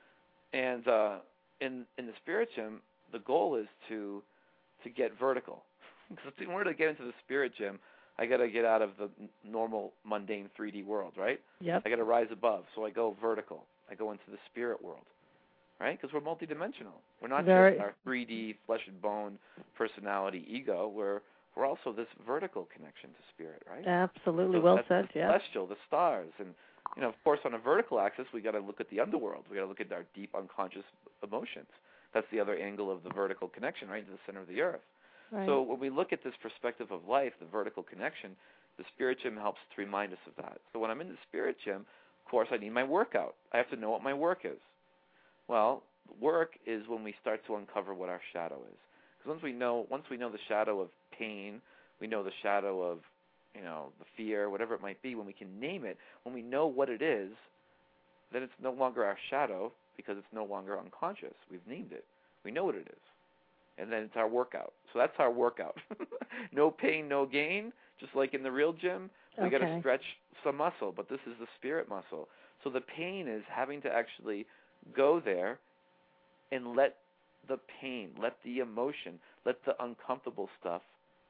And in the spirit gym, the goal is to get vertical. Because in order to get into the spirit gym, I got to get out of the normal, mundane 3D world, right? Yep. I got to rise above, so I go vertical. I go into the spirit world, right? Because we're multidimensional. We're not just our 3D flesh and bone personality ego. We're also this vertical connection to spirit, right? Absolutely, so well said. The celestial, the stars, and of course, on a vertical axis, we got to look at the underworld. We got to look at our deep unconscious emotions. That's the other angle of the vertical connection, right, to the center of the earth. Right. So when we look at this perspective of life, the vertical connection, the spirit gym helps to remind us of that. So when I'm in the spirit gym, of course, I need my workout. I have to know what my work is. Well, work is when we start to uncover what our shadow is. Because once we know the shadow of pain, we know the shadow of, the fear, whatever it might be, when we can name it, when we know what it is, then it's no longer our shadow because it's no longer unconscious. We've named it. We know what it is. And then it's our workout. So that's our workout. No pain, no gain. Just like in the real gym, we got to stretch some muscle, but this is the spirit muscle. So the pain is having to actually go there and let the pain, let the emotion, let the uncomfortable stuff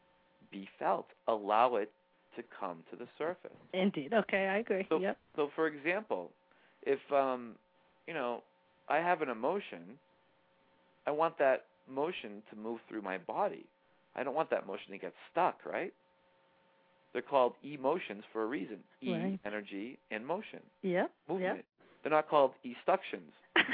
be felt. Allow it to come to the surface. Indeed. Okay, I agree. So, yep. So for example, if I have an emotion, I want that motion to move through my body. I don't want that motion to get stuck, right? They're called emotions for a reason. Right. Energy, and motion. Yep. Movement. Yep. They're not called e-suctions.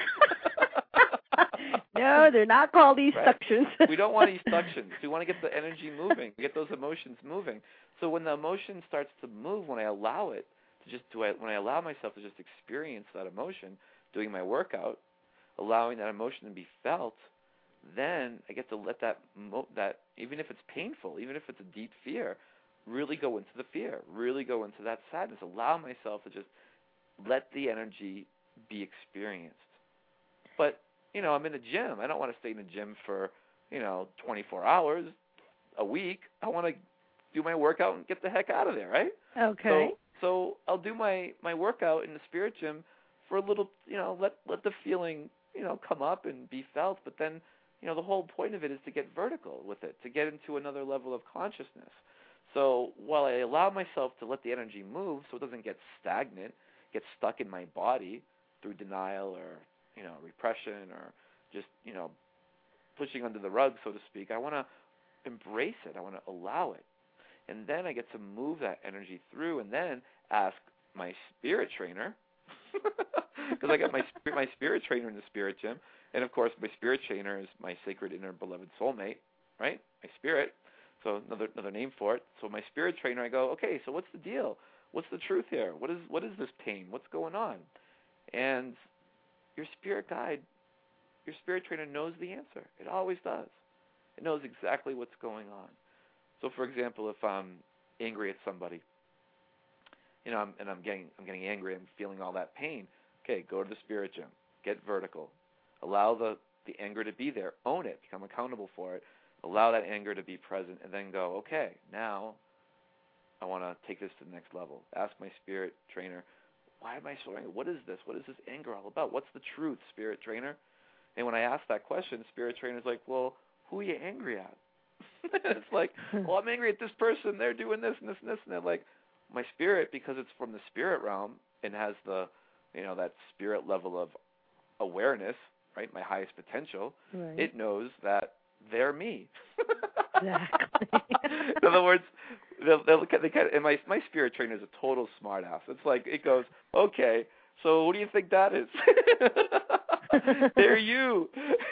No, they're not called Right. e-suctions. We don't want e-suctions. We want to get the energy moving, get those emotions moving. So when the emotion starts to move, when I allow it to just when I allow myself to just experience that emotion, doing my workout, allowing that emotion to be felt, then I get to let that even if it's painful, even if it's a deep fear, really go into the fear, really go into that sadness. Allow myself to just let the energy be experienced. But I'm in a gym. I don't want to stay in the gym for 24 hours a week. I want to do my workout and get the heck out of there, right? Okay. So I'll do my workout in the spirit gym for a little, let the feeling, come up and be felt. But then, the whole point of it is to get vertical with it, to get into another level of consciousness. So while I allow myself to let the energy move so it doesn't get stagnant, get stuck in my body through denial or, repression or just, pushing under the rug, so to speak, I want to embrace it. I want to allow it. And then I get to move that energy through and then ask my spirit trainer, because I got my spirit trainer in the spirit gym. And, of course, my spirit trainer is my sacred inner beloved soulmate, right? My spirit. So another name for it. So my spirit trainer, I go, okay, so what's the deal? What's the truth here? What is this pain? What's going on? And your spirit guide, your spirit trainer knows the answer. It always does. It knows exactly what's going on. So, for example, if I'm angry at somebody, I'm getting angry, I'm feeling all that pain. Okay, go to the spirit gym, get vertical, allow the anger to be there, own it, become accountable for it, allow that anger to be present, and then go, okay, now I want to take this to the next level. Ask my spirit trainer, why am I so angry? What is this? What is this anger all about? What's the truth, spirit trainer? And when I ask that question, the spirit trainer's like, well, who are you angry at? It's like, well, I'm angry at this person. They're doing this and this and this. And they're like, my spirit, because it's from the spirit realm and has the, that spirit level of awareness, right, my highest potential, Right. It knows that they're me. Exactly. In other words, they'll look at and my spirit trainer is a total smart ass. It's like, it goes, okay, so what do you think that is? They're you.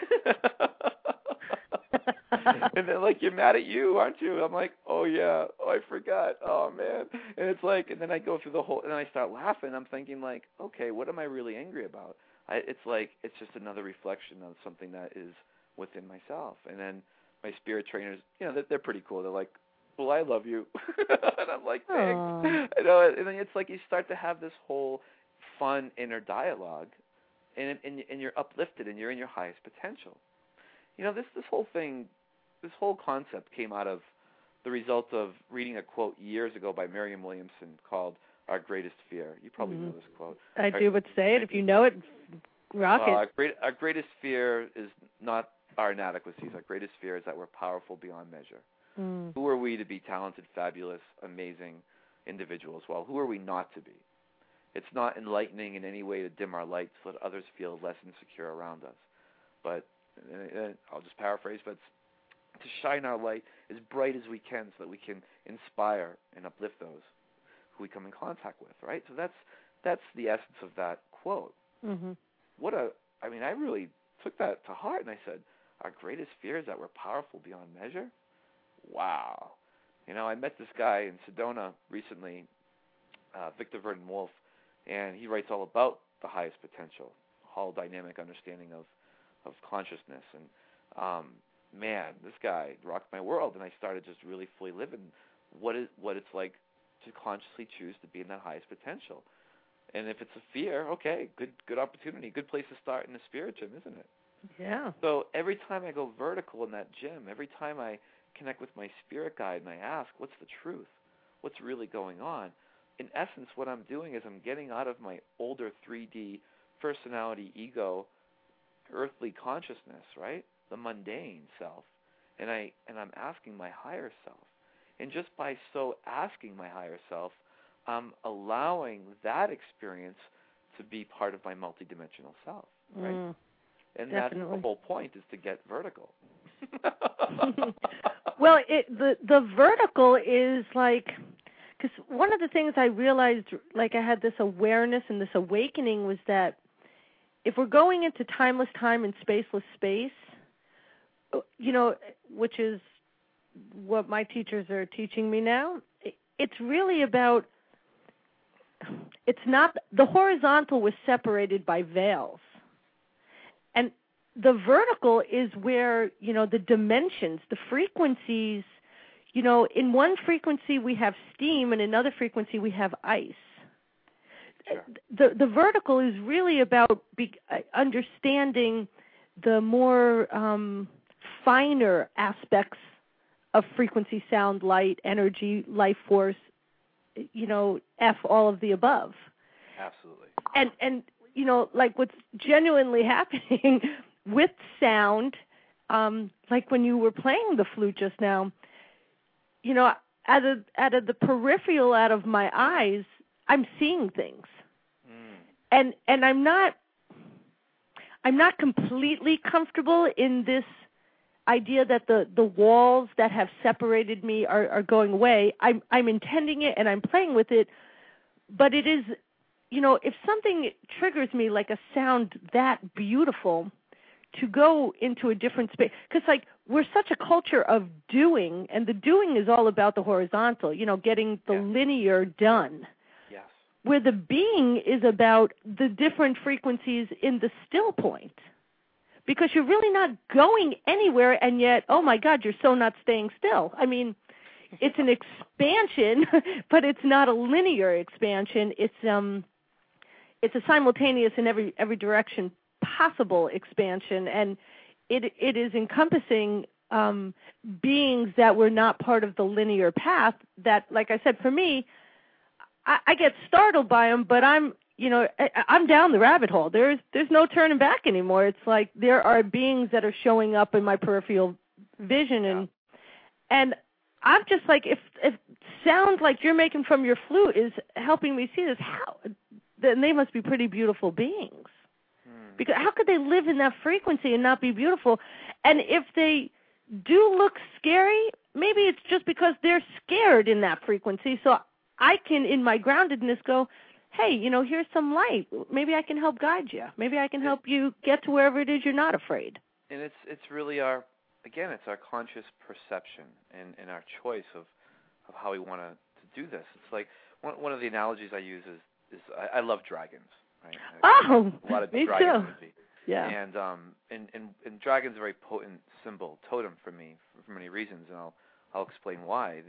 And they're like, you're mad at you, aren't you? I'm like, oh yeah, oh I forgot, oh man. And it's like, and then I go through the whole, and then I start laughing. I'm thinking like, okay, what am I really angry about? It's like, it's just another reflection of something that is within myself. And then my spirit trainers, they're pretty cool. They're like, well, I love you. And I'm like, thanks. Aww. And then it's like you start to have this whole fun inner dialogue, and you're uplifted and you're in your highest potential. This whole thing, this whole concept came out of the result of reading a quote years ago by Marianne Williamson called Our Greatest Fear. You probably know this quote. I do, but say it. If you know it, rock it. Our greatest fear is not our inadequacies. Our greatest fear is that we're powerful beyond measure. Mm. Who are we to be talented, fabulous, amazing individuals? Well, who are we not to be? It's not enlightening in any way to dim our light so that others feel less insecure around us. But I'll just paraphrase, but to shine our light as bright as we can so that we can inspire and uplift those who we come in contact with, right? So that's the essence of that quote. Mm-hmm. I really took that to heart, and I said, our greatest fear is that we're powerful beyond measure? Wow. I met this guy in Sedona recently, Victor Vernon Wolf, and he writes all about the highest potential, whole dynamic understanding of consciousness. And man, this guy rocked my world, and I started just really fully living what it's like to consciously choose to be in that highest potential. And if it's a fear, okay, good opportunity, good place to start in the spirit gym, isn't it? Yeah. So every time I go vertical in that gym, every time I connect with my spirit guide and I ask, what's the truth? What's really going on? In essence, what I'm doing is I'm getting out of my older 3D personality, ego, earthly consciousness, right? The mundane self. And I'm asking my higher self. And just by so asking my higher self, I'm allowing that experience to be part of my multidimensional self, right? And Definitely. that's the whole point, is to get vertical. Well, the vertical is like, because one of the things I realized, like I had this awareness and this awakening, was that if we're going into timeless time and spaceless space, which is what my teachers are teaching me now, it's really about, it's not, the horizontal was separated by veils. And the vertical is where, the dimensions, the frequencies, in one frequency we have steam, and in another frequency we have ice. Sure. The vertical is really about understanding the more finer aspects of frequency, sound, light, energy, life force, F, all of the above. Absolutely. And like what's genuinely happening with sound, like when you were playing the flute just now, out of the peripheral, out of my eyes, I'm seeing things. And I'm not completely comfortable in this idea that the walls that have separated me are going away. I'm intending it and I'm playing with it, but it is, if something triggers me, like a sound that beautiful, to go into a different space, because like we're such a culture of doing, and the doing is all about the horizontal, getting the linear done. Yes. Where the being is about the different frequencies in the still point. Because you're really not going anywhere, and yet, oh my God, you're so not staying still. I mean, it's an expansion, but it's not a linear expansion. It's a simultaneous in every direction possible expansion, and it is encompassing beings that were not part of the linear path. That, like I said, for me, I get startled by them, but I'm down the rabbit hole. There's no turning back anymore. It's like there are beings that are showing up in my peripheral vision, and I'm just like, if sounds like you're making from your flute is helping me see this, then they must be pretty beautiful beings. Because how could they live in that frequency and not be beautiful? And if they do look scary, maybe it's just because they're scared in that frequency. So I can, in my groundedness, go, hey, here's some light. Maybe I can help guide you. Maybe I can help you get to wherever it is you're not afraid. And it's really our conscious perception and our choice of how we want to do this. It's like one of the analogies I use is I love dragons. Right? A lot of me dragon too. energy. Yeah. And dragon's a very potent symbol, totem for me, for many reasons, and I'll explain why.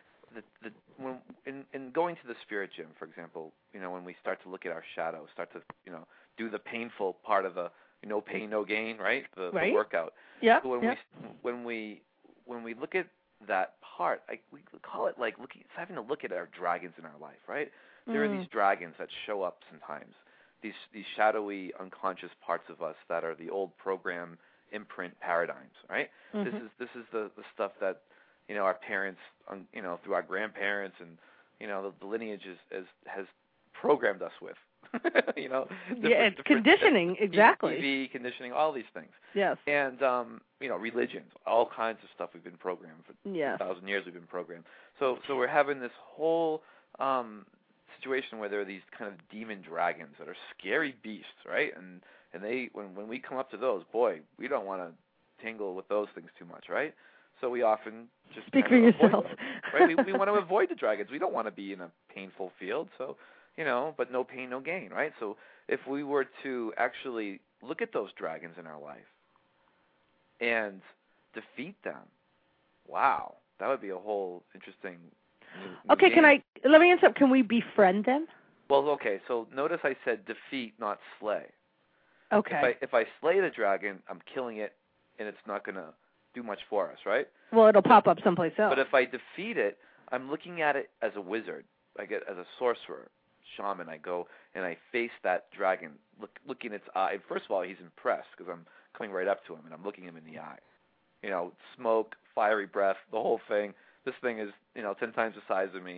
In going to the spirit gym, for example, when we start to look at our shadow, start to do the painful part of the no pain, no gain, right? The workout. Yeah. So when we look at that part, we call it like having to look at our dragons in our life, right? There are these dragons that show up sometimes. These shadowy, unconscious parts of us that are the old program imprint paradigms, right? Mm-hmm. This is the stuff that our parents, through our grandparents and the lineage has programmed us with. It's conditioning, exactly. TV, conditioning, all these things. Yes. And religions, all kinds of stuff we've been programmed for 2,000 years. We've been programmed. So we're having this whole situation where there are these kind of demon dragons that are scary beasts, right? And they when we come up to those, boy, we don't want to tangle with those things too much, right? So we often just speak for yourself, right? We want to avoid the dragons. We don't want to be in a painful field, so but no pain, no gain, right? So if we were to actually look at those dragons in our life and defeat them, wow, that would be a whole interesting. Okay, let me interrupt. Can we befriend them? Well, okay, so notice I said defeat, not slay. Okay. If I slay the dragon, I'm killing it, and it's not going to do much for us, right? Well, it'll pop up someplace else. But if I defeat it, I'm looking at it as a wizard. I get as a sorcerer, shaman. I go and I face that dragon, look in its eye. First of all, he's impressed because I'm coming right up to him and I'm looking him in the eye. Smoke, fiery breath, the whole thing. This thing is, 10 times the size of me,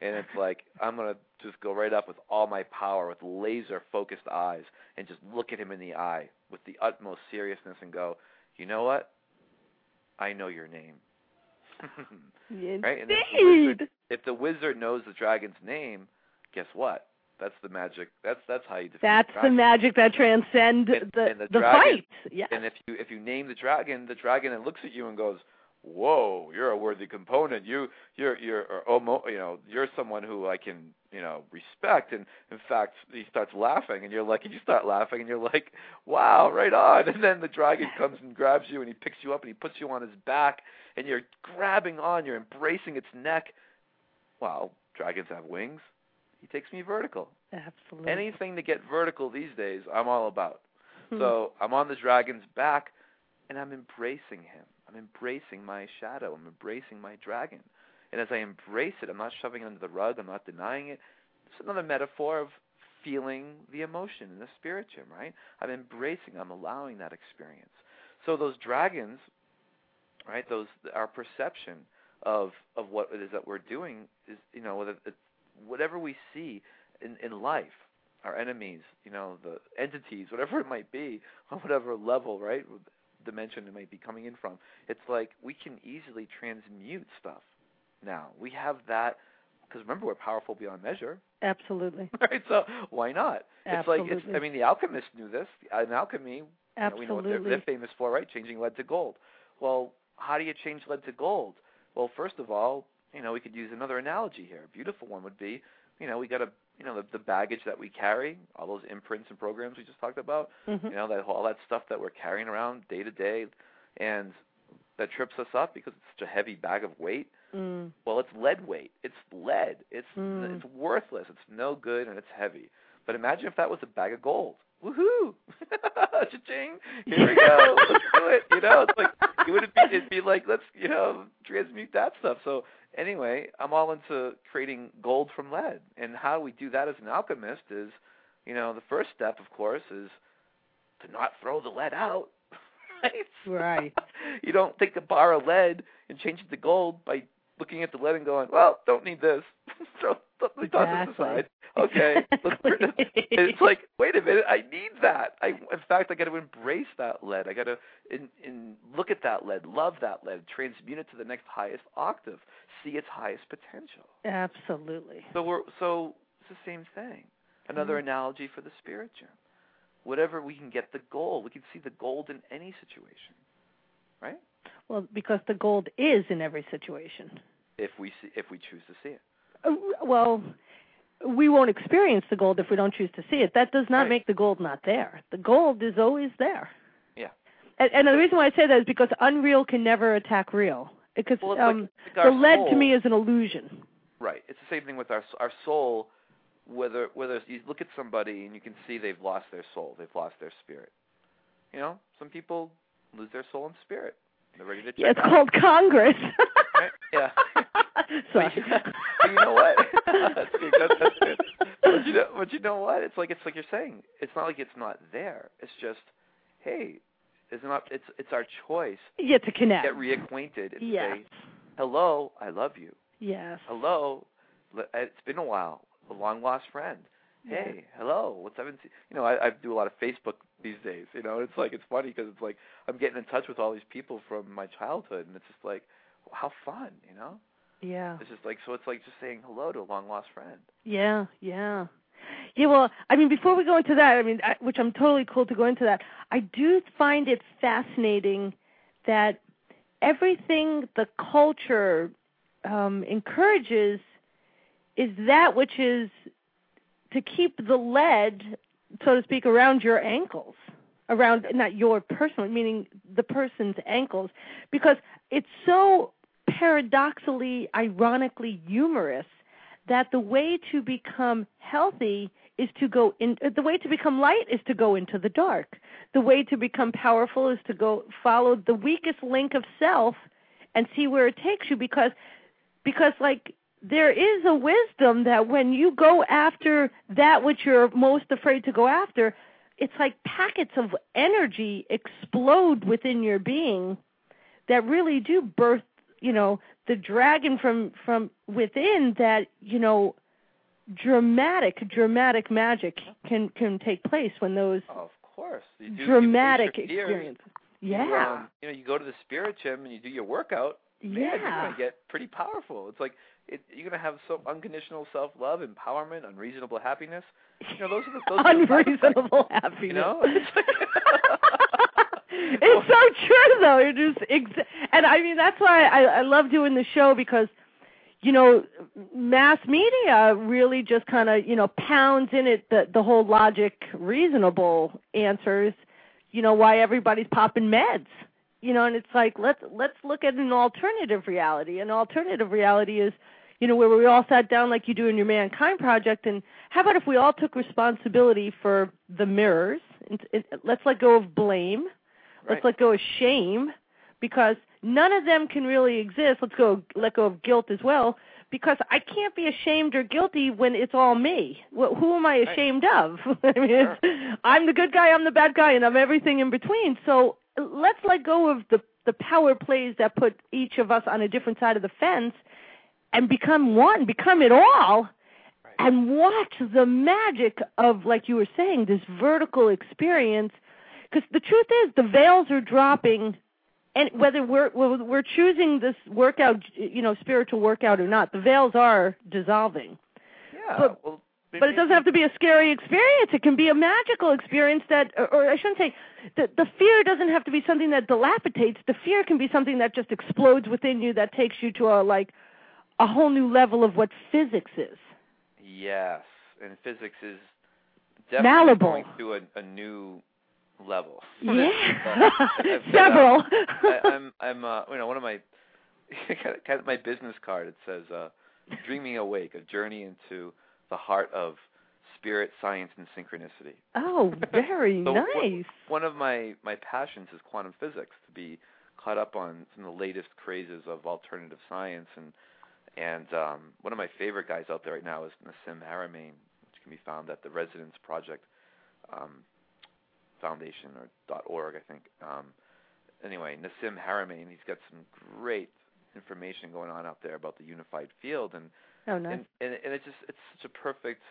And it's like, I'm going to just go right up with all my power, with laser-focused eyes, and just look at him in the eye with the utmost seriousness and go, you know what? I know your name. Right? And if the wizard knows the dragon's name, guess what? That's the magic. That's how you defeat That's the dragon. the magic that transcends the fight. Yes. And if you name the dragon then looks at you and goes, "Whoa, you're a worthy component. You're someone who I can respect." And in fact, he starts laughing, and you're like, and you start laughing, and you're like, "Wow, right on." And then the dragon comes and grabs you, and he picks you up, and he puts you on his back, and you're grabbing on, you're embracing its neck. Well, dragons have wings. He takes me vertical. Absolutely. Anything to get vertical these days, I'm all about. So I'm on the dragon's back, and I'm embracing him. I'm embracing my shadow. I'm embracing my dragon. And as I embrace it, I'm not shoving it under the rug. I'm not denying it. It's another metaphor of feeling the emotion in the spirit gym, right? I'm embracing, I'm allowing that experience. So those dragons, right, our perception of what it is that we're doing is, whatever we see in life, our enemies, the entities, whatever it might be, on whatever level, right, dimension it might be coming in from, it's like we can easily transmute stuff now. We have that, because remember, we're powerful beyond measure. Absolutely. Right, so why not? Absolutely. It's like, the alchemists knew this. In alchemy, we know what they're famous for, right, changing lead to gold. Well, how do you change lead to gold? Well, first of all, we could use another analogy here. A beautiful one would be, we got the baggage that we carry, all those imprints and programs we just talked about, all that stuff that we're carrying around day to day, and that trips us up because it's such a heavy bag of weight. Well, it's lead weight. It's lead. It's worthless. It's no good, and it's heavy. But imagine if that was a bag of gold. Woohoo! Cha-ching! Here we go. Let's do it. It's like it'd be like, let's transmute that stuff. So anyway, I'm all into creating gold from lead. And how we do that as an alchemist is, the first step, of course, is to not throw the lead out. Right. You don't take a bar of lead and change it to gold by looking at the lead and going, well, don't need this. Toss it aside. Okay. It's like, wait a minute, I need that. In fact, I got to embrace that lead. I got to look at that lead, love that lead, transmute it to the next highest octave, see its highest potential. Absolutely. So it's the same thing. Another analogy for the spirit gym. Whatever we can get the gold, we can see the gold in any situation, right? Well, because the gold is in every situation. If we choose to see it. Well, we won't experience the gold if we don't choose to see it. That does not make the gold not there. The gold is always there. Yeah. And the reason why I say that is because unreal can never attack real. Because like the lead soul, to me is an illusion. Right. It's the same thing with our soul. Whether you look at somebody and you can see they've lost their soul, they've lost their spirit. Some people lose their soul and spirit. They're ready to check it's called Congress. Right? Yeah. Sorry. But you know what? That's good. But you know what? It's like you're saying. It's not like it's not there. It's just, hey, it's our choice. Yeah, to connect. Get reacquainted and say, hello, I love you. Yes. Hello, it's been a while. A long lost friend. Hey, hello. What's I do a lot of Facebook these days. It's like, it's funny because it's like I'm getting in touch with all these people from my childhood, and it's just like, how fun, Yeah. It's just like, so it's like just saying hello to a long lost friend. Yeah. Well, before we go into that, which I'm totally cool to go into that, I do find it fascinating that everything the culture encourages is that which is to keep the lead, so to speak, around your ankles, around, not your personal, meaning the person's ankles, because it's so paradoxically, ironically humorous that the way to become healthy is to go in, the way to become light is to go into the dark. The way to become powerful is to go follow the weakest link of self and see where it takes you, because like, there is a wisdom that when you go after that which you're most afraid to go after, it's like packets of energy explode within your being that really do birth, the dragon from within that, dramatic magic can take place when those of course. dramatic experiences. Yeah. You go to the spirit gym and you do your workout. Man, yeah. You're going to get pretty powerful. It's like you're going to have some unconditional self-love, empowerment, unreasonable happiness. Those are unreasonable happiness. It's so true, though. It is and I mean, that's why I love doing the show because, mass media really just kind of, pounds in it the whole logic, reasonable answers, why everybody's popping meds. And it's like, let's look at an alternative reality. An alternative reality is, where we all sat down like you do in your Mankind Project, and how about if we all took responsibility for the mirrors? Let's let go of blame. Right. Let's let go of shame, because none of them can really exist. Let go of guilt as well, because I can't be ashamed or guilty when it's all me. Who am I ashamed of? I mean, I'm the good guy, I'm the bad guy, and I'm everything in between. So let's let go of the power plays that put each of us on a different side of the fence and become one, become it all, and watch the magic of, like you were saying, this vertical experience. Because the truth is, the veils are dropping, and whether we're choosing this workout, spiritual workout or not, the veils are dissolving. Yeah. But it doesn't have to be a scary experience. It can be a magical experience or I shouldn't say, the fear doesn't have to be something that dilapidates. The fear can be something that just explodes within you, that takes you to a whole new level of what physics is. Yes, and physics is definitely malleable. Going to a new level. Yeah, several. I'm one of my my business card. It says "Dreaming Awake: A Journey into the Heart of Spirit, Science, and Synchronicity." Oh, very nice. One of my passions is quantum physics. To be caught up on some of the latest crazes of alternative science, and one of my favorite guys out there right now is Nassim Haramein, which can be found at the Resonance Project. Foundation or .org, I think. Anyway, Nassim Haramein, he's got some great information going on out there about the unified field, and nice. and it's such a perfect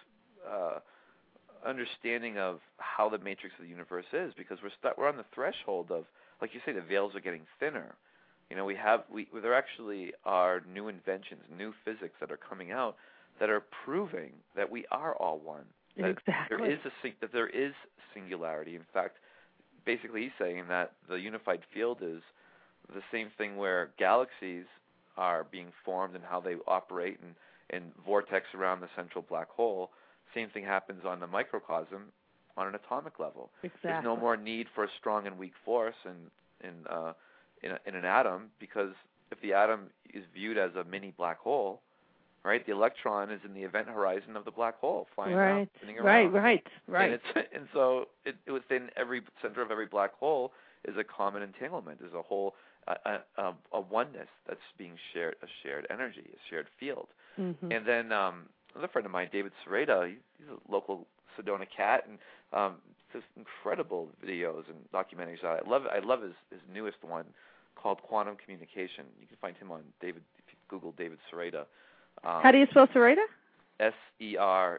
understanding of how the matrix of the universe is, because we're on the threshold of, like you say, the veils are getting thinner. There actually are new inventions, new physics that are coming out that are proving that we are all one. Exactly. There is singularity. In fact, basically he's saying that the unified field is the same thing where galaxies are being formed and how they operate and vortex around the central black hole. Same thing happens on the microcosm on an atomic level. Exactly. There's no more need for a strong and weak force in an atom, because if the atom is viewed as a mini black hole, right, the electron is in the event horizon of the black hole, flying around, spinning around. Right. And so within every center of every black hole is a common entanglement. There's a whole a oneness that's being shared, a shared energy, a shared field. Mm-hmm. And then another friend of mine, David Sereda, he's a local Sedona cat, and just incredible videos and documentaries. I love his newest one called Quantum Communication. You can find him on David, if you Google David Sereda. How do you spell Sereda? Sereda.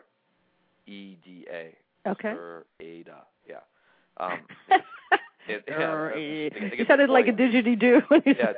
Okay. Sereda, yeah. You sounded like a didgeridoo. Yeah,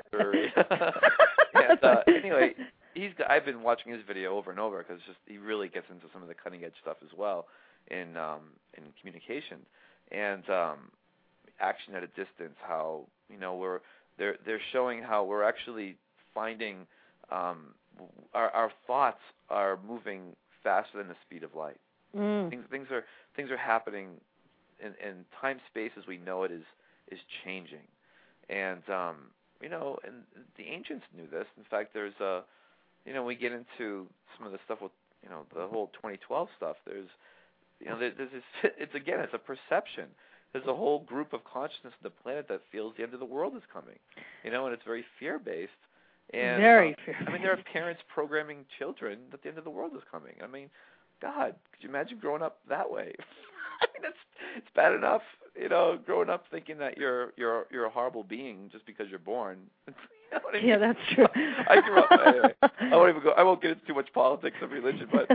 and anyway, I've been watching his video over and over because he really gets into some of the cutting edge stuff as well in communication and action at a distance. How they're showing how we're actually finding our thoughts are moving faster than the speed of light. Things are happening, and time space as we know it is changing, and and the ancients knew this. In fact, there's we get into some of the stuff with the whole 2012 stuff. There's this, it's a perception. There's a whole group of consciousness on the planet that feels the end of the world is coming, and it's very fear based. And very fear. I mean, there are parents programming children that the end of the world is coming. I mean, God, could you imagine growing up that way? it's bad enough, growing up thinking that you're a horrible being just because you're born. You know what I mean? Yeah, that's true. I grew up anyway. I won't get into too much politics of religion, but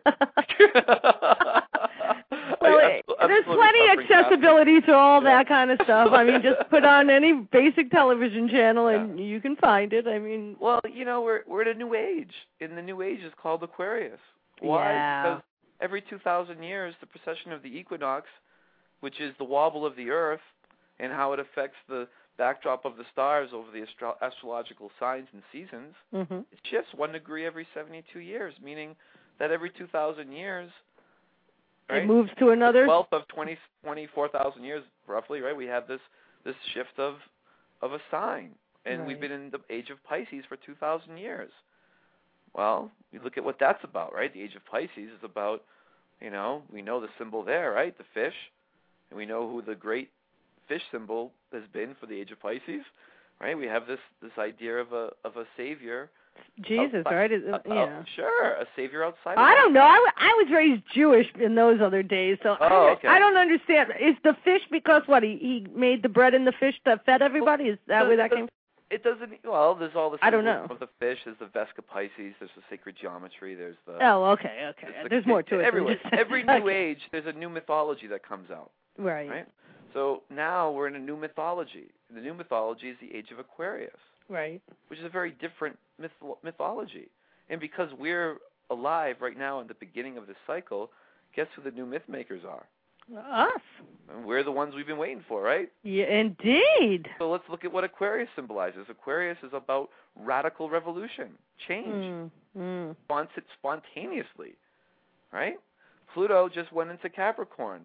Well, there's plenty of accessibility to all that kind of stuff. I mean, just put on any basic television channel and you can find it. I mean, well, we're in a new age. And the new age is called Aquarius. Why? Yeah. Because every 2,000 years, the precession of the equinox, which is the wobble of the Earth and how it affects the backdrop of the stars over the astrological signs and seasons, it shifts 1 degree every 72 years, meaning that every 2,000 years, right, it moves to another 12th of 24,000 years, roughly, right? We have this shift of a sign, and right. We've been in the age of Pisces for 2,000 years. Well, you look at what that's about, right? The age of Pisces is about, we know the symbol there, right? The fish, and we know who the great fish symbol has been for the age of Pisces, right? We have this idea of a savior. Jesus, outside, right? Sure, a savior outside. I don't know. I was raised Jewish in those other days, so okay. I don't understand. Is the fish because what he made the bread and the fish that fed everybody? Is that where that came from? It doesn't. Well, there's all the I don't know. of the fish. There's the Vesca Pisces. There's the sacred geometry. There's the. Oh, okay. There's more to it. Every new age, there's a new mythology that comes out. Right. So now we're in a new mythology. The new mythology is the age of Aquarius. Right. Which is a very different mythology. And because we're alive right now in the beginning of this cycle, guess who the new myth makers are? Us. And we're the ones we've been waiting for, right? Yeah, indeed. So let's look at what Aquarius symbolizes. Aquarius is about radical revolution, change, spontaneously, right? Pluto just went into Capricorn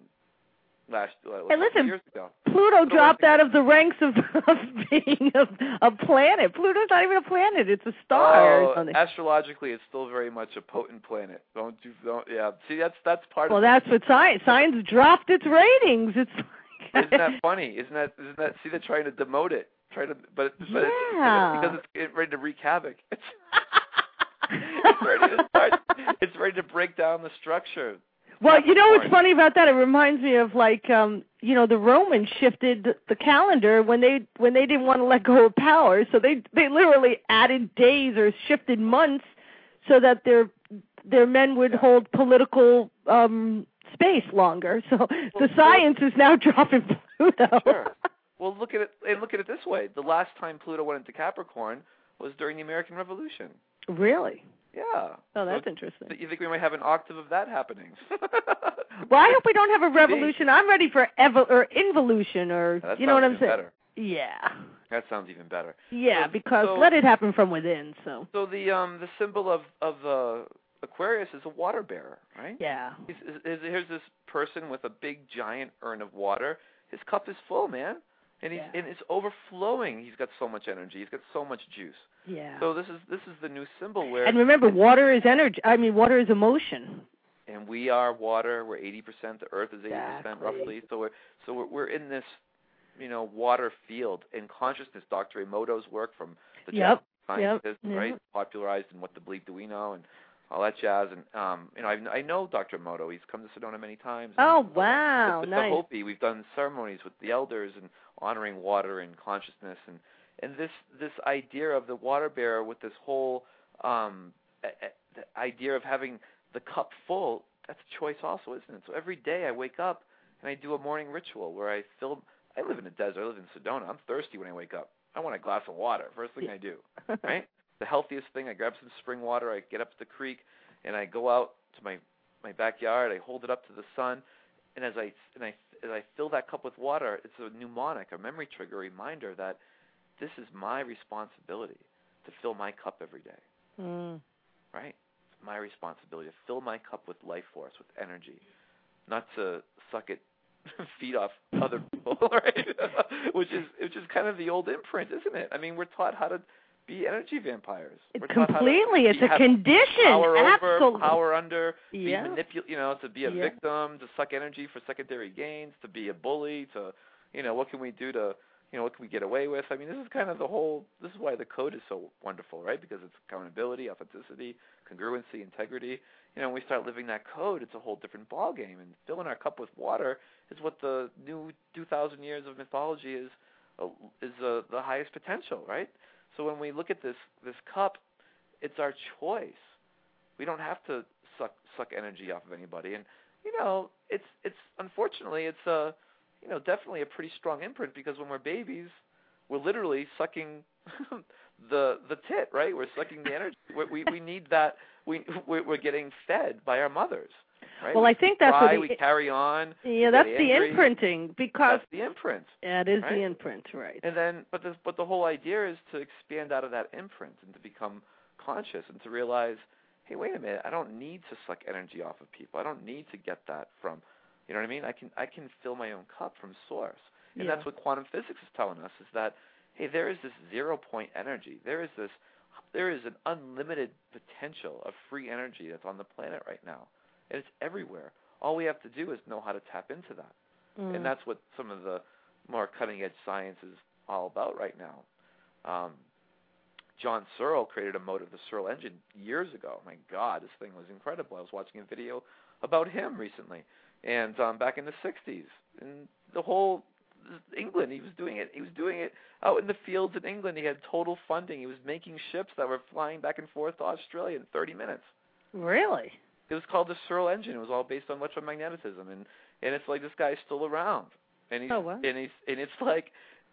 years ago. Pluto dropped out of the ranks of being a planet. Pluto's not even a planet; it's a star or something. Astrologically, it's still very much a potent planet. Don't. Yeah. See, that's part of. Well, that's what science dropped its ratings. It's. Isn't that funny? Isn't that? See, they're trying to demote it. But because it's ready to wreak havoc. It's ready to break down the structure. Well, what's funny about that? It reminds me of the Romans shifted the calendar when they didn't want to let go of power, so they literally added days or shifted months so that their men would hold political space longer. So the science is now dropping Pluto. Sure. Well, look at it this way. The last time Pluto went into Capricorn was during the American Revolution. Really? Yeah. Oh, that's interesting. You think we might have an octave of that happening? Well, I hope we don't have a revolution. I'm ready for involution, or you know what I'm saying? Better. Yeah. That sounds even better. Yeah, because let it happen from within. So the symbol of Aquarius is a water bearer, right? Yeah. Here's this person with a big giant urn of water. His cup is full, man. And it's overflowing. He's got so much energy. He's got so much juice. Yeah. So this is the new symbol where. And remember, water is energy. I mean, water is emotion. And we are water. We're 80%. The Earth is 80% roughly. So we're in this, water field in consciousness. Dr. Emoto's work from the Japanese scientist, right, popularized in What the Bleep Do We Know and all that jazz. And I know Dr. Emoto. He's come to Sedona many times. Oh wow, with nice. the Hopi, we've done ceremonies with the elders and honoring water and consciousness and this idea of the water bearer with this whole the idea of having the cup full. That's a choice also, isn't it? So every day I wake up and I do a morning ritual where I live in the desert. I live in Sedona. I'm thirsty when I wake up. I want a glass of water. First thing I do, right? The healthiest thing. I grab some spring water. I get up to the creek and I go out to my backyard. I hold it up to the sun, and as I fill that cup with water, it's a mnemonic, a memory trigger, a reminder that this is my responsibility to fill my cup every day. Right? It's my responsibility to fill my cup with life force, with energy, not to suck it, feed off other people, right? which is kind of the old imprint, isn't it? I mean, we're taught how to be energy vampires. Completely, it's a condition. Absolutely. Power under, to be a victim, to suck energy for secondary gains, to be a bully, to, what can we do to what can we get away with? I mean, this is kind of this is why the code is so wonderful, right? Because it's accountability, authenticity, congruency, integrity. When we start living that code, it's a whole different ballgame. And filling our cup with water is what the new 2,000 years of mythology is the highest potential, right? So when we look at this cup, it's our choice. We don't have to suck energy off of anybody. And it's unfortunately it's definitely a pretty strong imprint, because when we're babies, we're literally sucking the tit, right? We're sucking the energy. We need that. We're getting fed by our mothers, right? Well, I think that's what we carry on. Yeah, that's the imprinting, because that's the imprint. Yeah, it is the imprint, right? And then, but the whole idea is to expand out of that imprint and to become conscious and to realize, hey, wait a minute, I don't need to suck energy off of people. I don't need to get that from, you know what I mean? I can fill my own cup from source. And that's what quantum physics is telling us, is that, hey, there is this 0-point energy. There is an unlimited potential of free energy that's on the planet right now. And it's everywhere. All we have to do is know how to tap into that. And that's what some of the more cutting-edge science is all about right now. John Searle created a mode of the Searle engine years ago. My God, this thing was incredible. I was watching a video about him recently. And back in the 60s, in the whole England, he was doing it out in the fields in England. He had total funding. He was making ships that were flying back and forth to Australia in 30 minutes. Really? It was called the Searle engine. It was all based on electromagnetism, and it's like this guy's still around. And he's and it's like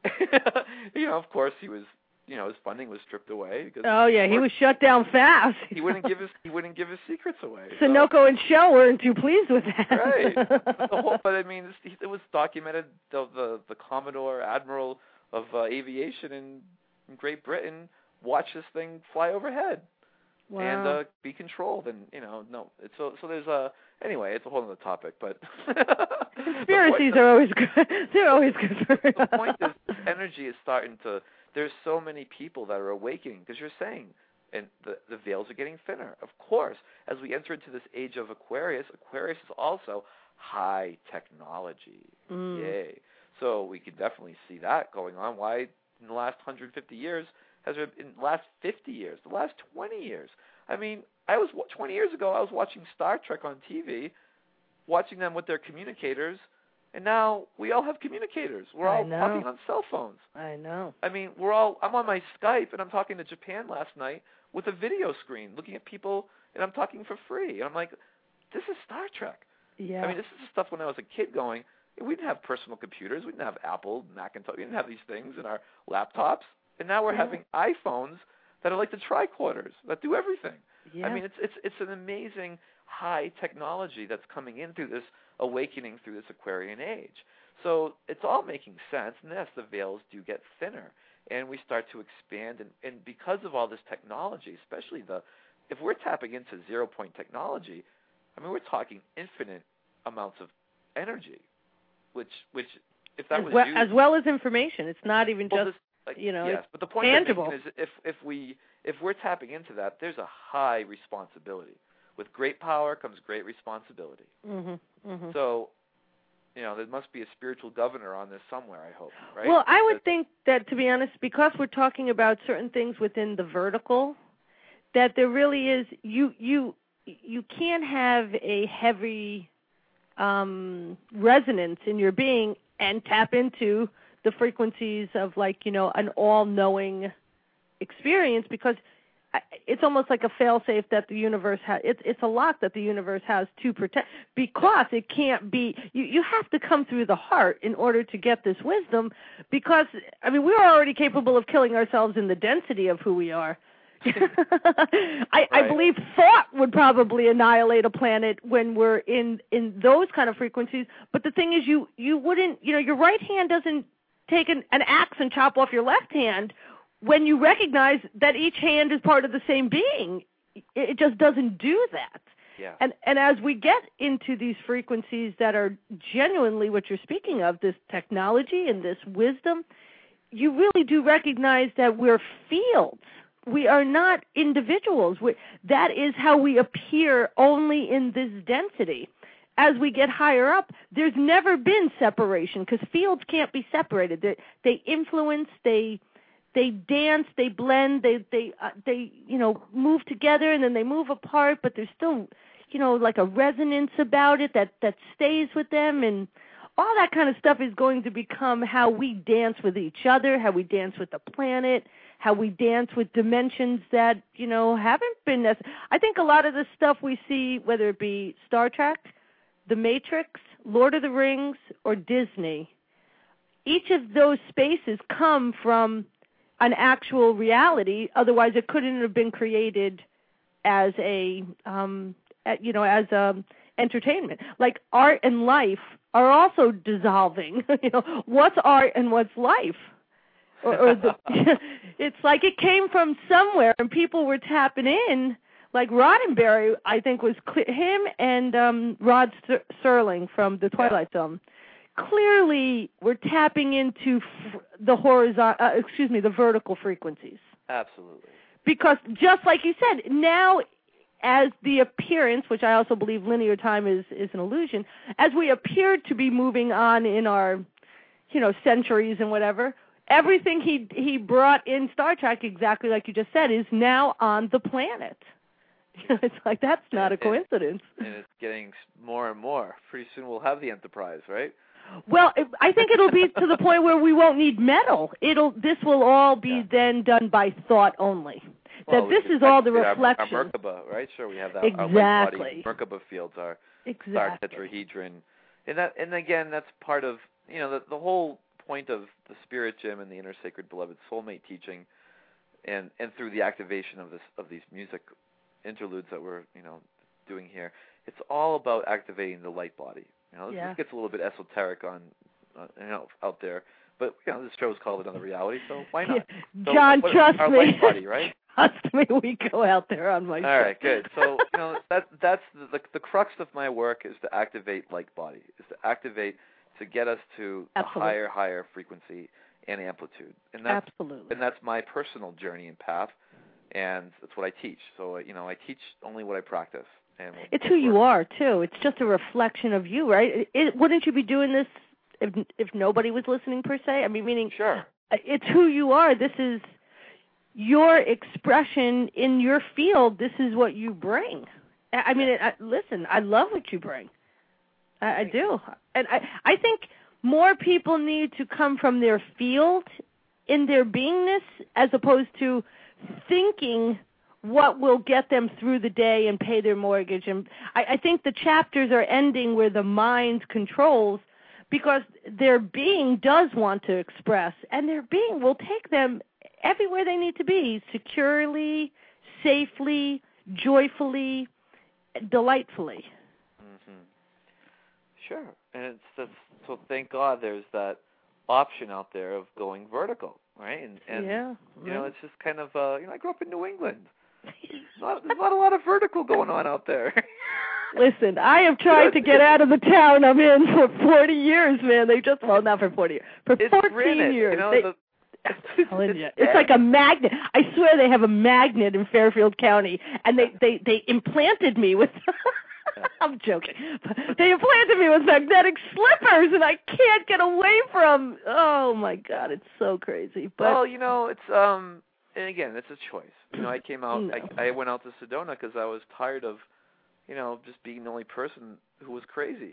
of course he was his funding was stripped away because he was shut down fast. he wouldn't give his secrets away. Sunoco and Shell weren't too pleased with that. Right. But I mean, it was documented. The Commodore Admiral of Aviation in Great Britain watched this thing fly overhead. Wow. And be controlled, and no. So there's anyway. It's a whole other topic, but conspiracies are always good. They're always good. The point is, energy is starting to. There's so many people that are awakening, because you're saying, and the veils are getting thinner. Of course, as we enter into this age of Aquarius is also high technology. Yay! So we can definitely see that going on. Why in the last 150 years? In the last 50 years, the last 20 years. I mean, 20 years ago, I was watching Star Trek on TV, watching them with their communicators, and now we all have communicators. We're all talking on cell phones. I know. I mean, I'm on my Skype, and I'm talking to Japan last night with a video screen, looking at people, and I'm talking for free. And I'm like, this is Star Trek. Yeah. I mean, this is the stuff when I was a kid going, we didn't have personal computers. We didn't have Apple, Macintosh. We didn't have these things in our laptops. And now we're having iPhones that are like the tricorders that do everything. Yeah. I mean, it's an amazing high technology that's coming in through this awakening through this Aquarian age. So it's all making sense, and yes, the veils do get thinner, and we start to expand. And because of all this technology, especially if we're tapping into 0-point technology, I mean, we're talking infinite amounts of energy, which if that was used, as well as information, it's not even just. Yes, but the point tangible. is if we're tapping into that, there's a high responsibility. With great power comes great responsibility. So, there must be a spiritual governor on this somewhere, I hope, right? Well, I would think that, to be honest, because we're talking about certain things within the vertical, that there really is, you can't have a heavy resonance in your being and tap into the frequencies of an all-knowing experience, because it's almost like a fail-safe that the universe has. It's a lock that the universe has to protect, because it can't be. You have to come through the heart in order to get this wisdom, because we're already capable of killing ourselves in the density of who we are. I believe thought would probably annihilate a planet when we're in those kind of frequencies. But the thing is, you wouldn't. Your right hand doesn't take an axe and chop off your left hand when you recognize that each hand is part of the same being. It just doesn't do that. Yeah. And as we get into these frequencies that are genuinely what you're speaking of, this technology and this wisdom, you really do recognize that we're fields. We are not individuals. That is how we appear only in this density. as we get higher up, there's never been separation because fields can't be separated. They influence, they dance, they blend, they move together and then they move apart, but there's still, like a resonance about it that stays with them, and all that kind of stuff is going to become how we dance with each other, how we dance with the planet, how we dance with dimensions that, haven't been necessary. I think a lot of the stuff we see, whether it be Star Trek, The Matrix, Lord of the Rings, or Disney, each of those spaces come from an actual reality. Otherwise, it couldn't have been created as entertainment. Like art and life are also dissolving. What's art and what's life? It's like it came from somewhere, and people were tapping in. Like Roddenberry, I think was him and Rod Serling from the Twilight Zone. Clearly, we're tapping into the vertical frequencies. Absolutely. Because just like you said, now as the appearance, which I also believe linear time is an illusion, as we appear to be moving on in our, centuries and whatever, everything he brought in Star Trek, exactly like you just said, is now on the planet. It's like that's not a coincidence. And it's getting more and more. Pretty soon we'll have the Enterprise, right? Well, I think it'll be to the point where we won't need metal. This will all be then done by thought only. Well, this is all the reflection. Our Merkaba, right? Sure, we have that. Exactly. Our white body Merkaba fields, our star tetrahedron, and again, that's part of the whole point of the Spirit Gym and the Inner Sacred Beloved Soulmate teaching, and through the activation of these music interludes that we're doing here. It's all about activating the light body. This gets a little bit esoteric out there, but this show's called Another Reality, so why not? So John, trust our me. Light body, right? Trust me, we go out there on my show. All right, good. So that's the crux of my work is to activate light body, to get us to a higher frequency and amplitude, and that's my personal journey and path, and that's what I teach. So I teach only what I practice. And it's who you are too. It's just a reflection of you, right? Wouldn't you be doing this if nobody was listening per se? I mean, meaning sure. It's who you are. This is your expression in your field. This is what you bring. I mean, listen, I love what you bring. I do. And I think more people need to come from their field in their beingness as opposed to thinking what will get them through the day and pay their mortgage. And I think the chapters are ending where the mind controls because their being does want to express, and their being will take them everywhere they need to be, securely, safely, joyfully, delightfully. Mm-hmm. Sure. And so thank God there's that option out there of going vertical, right? And it's just kind of, I grew up in New England. There's not a lot of vertical going on out there. Listen, I have tried to get out of the town I'm in for 40 years, man. Not for 40 years, for 14 years. It's like a magnet. I swear they have a magnet in Fairfield County, and they implanted me with I'm joking. They implanted me with magnetic slippers, and I can't get away from. Oh my God, it's so crazy. But it's and again, it's a choice. I came out. No. I went out to Sedona because I was tired of, just being the only person who was crazy.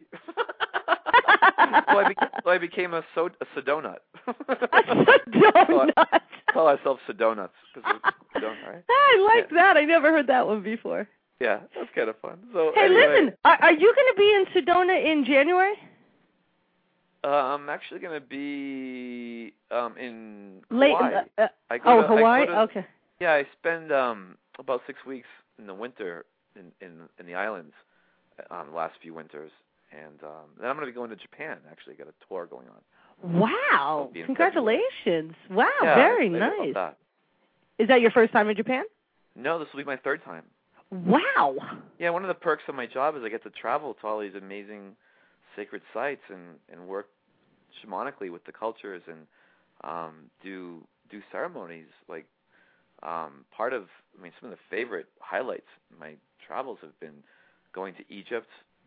So I became a Sedonut. A Sedonut. Call ourselves Sedonuts because we're Sedona, right? I like that. I never heard that one before. Yeah, that's kind of fun. So hey, anyway, listen, are you going to be in Sedona in January? I'm actually going to be in Hawaii. Hawaii? Okay. Yeah, I spend about 6 weeks in the winter in the islands, the last few winters, and then I'm going to be going to Japan. Actually, got a tour going on. Wow! Congratulations! Wow, yeah, very nice. That. Is that your first time in Japan? No, this will be my third time. Wow! Yeah, one of the perks of my job is I get to travel to all these amazing sacred sites and work shamanically with the cultures and do ceremonies. Like some of the favorite highlights in my travels have been going to Egypt,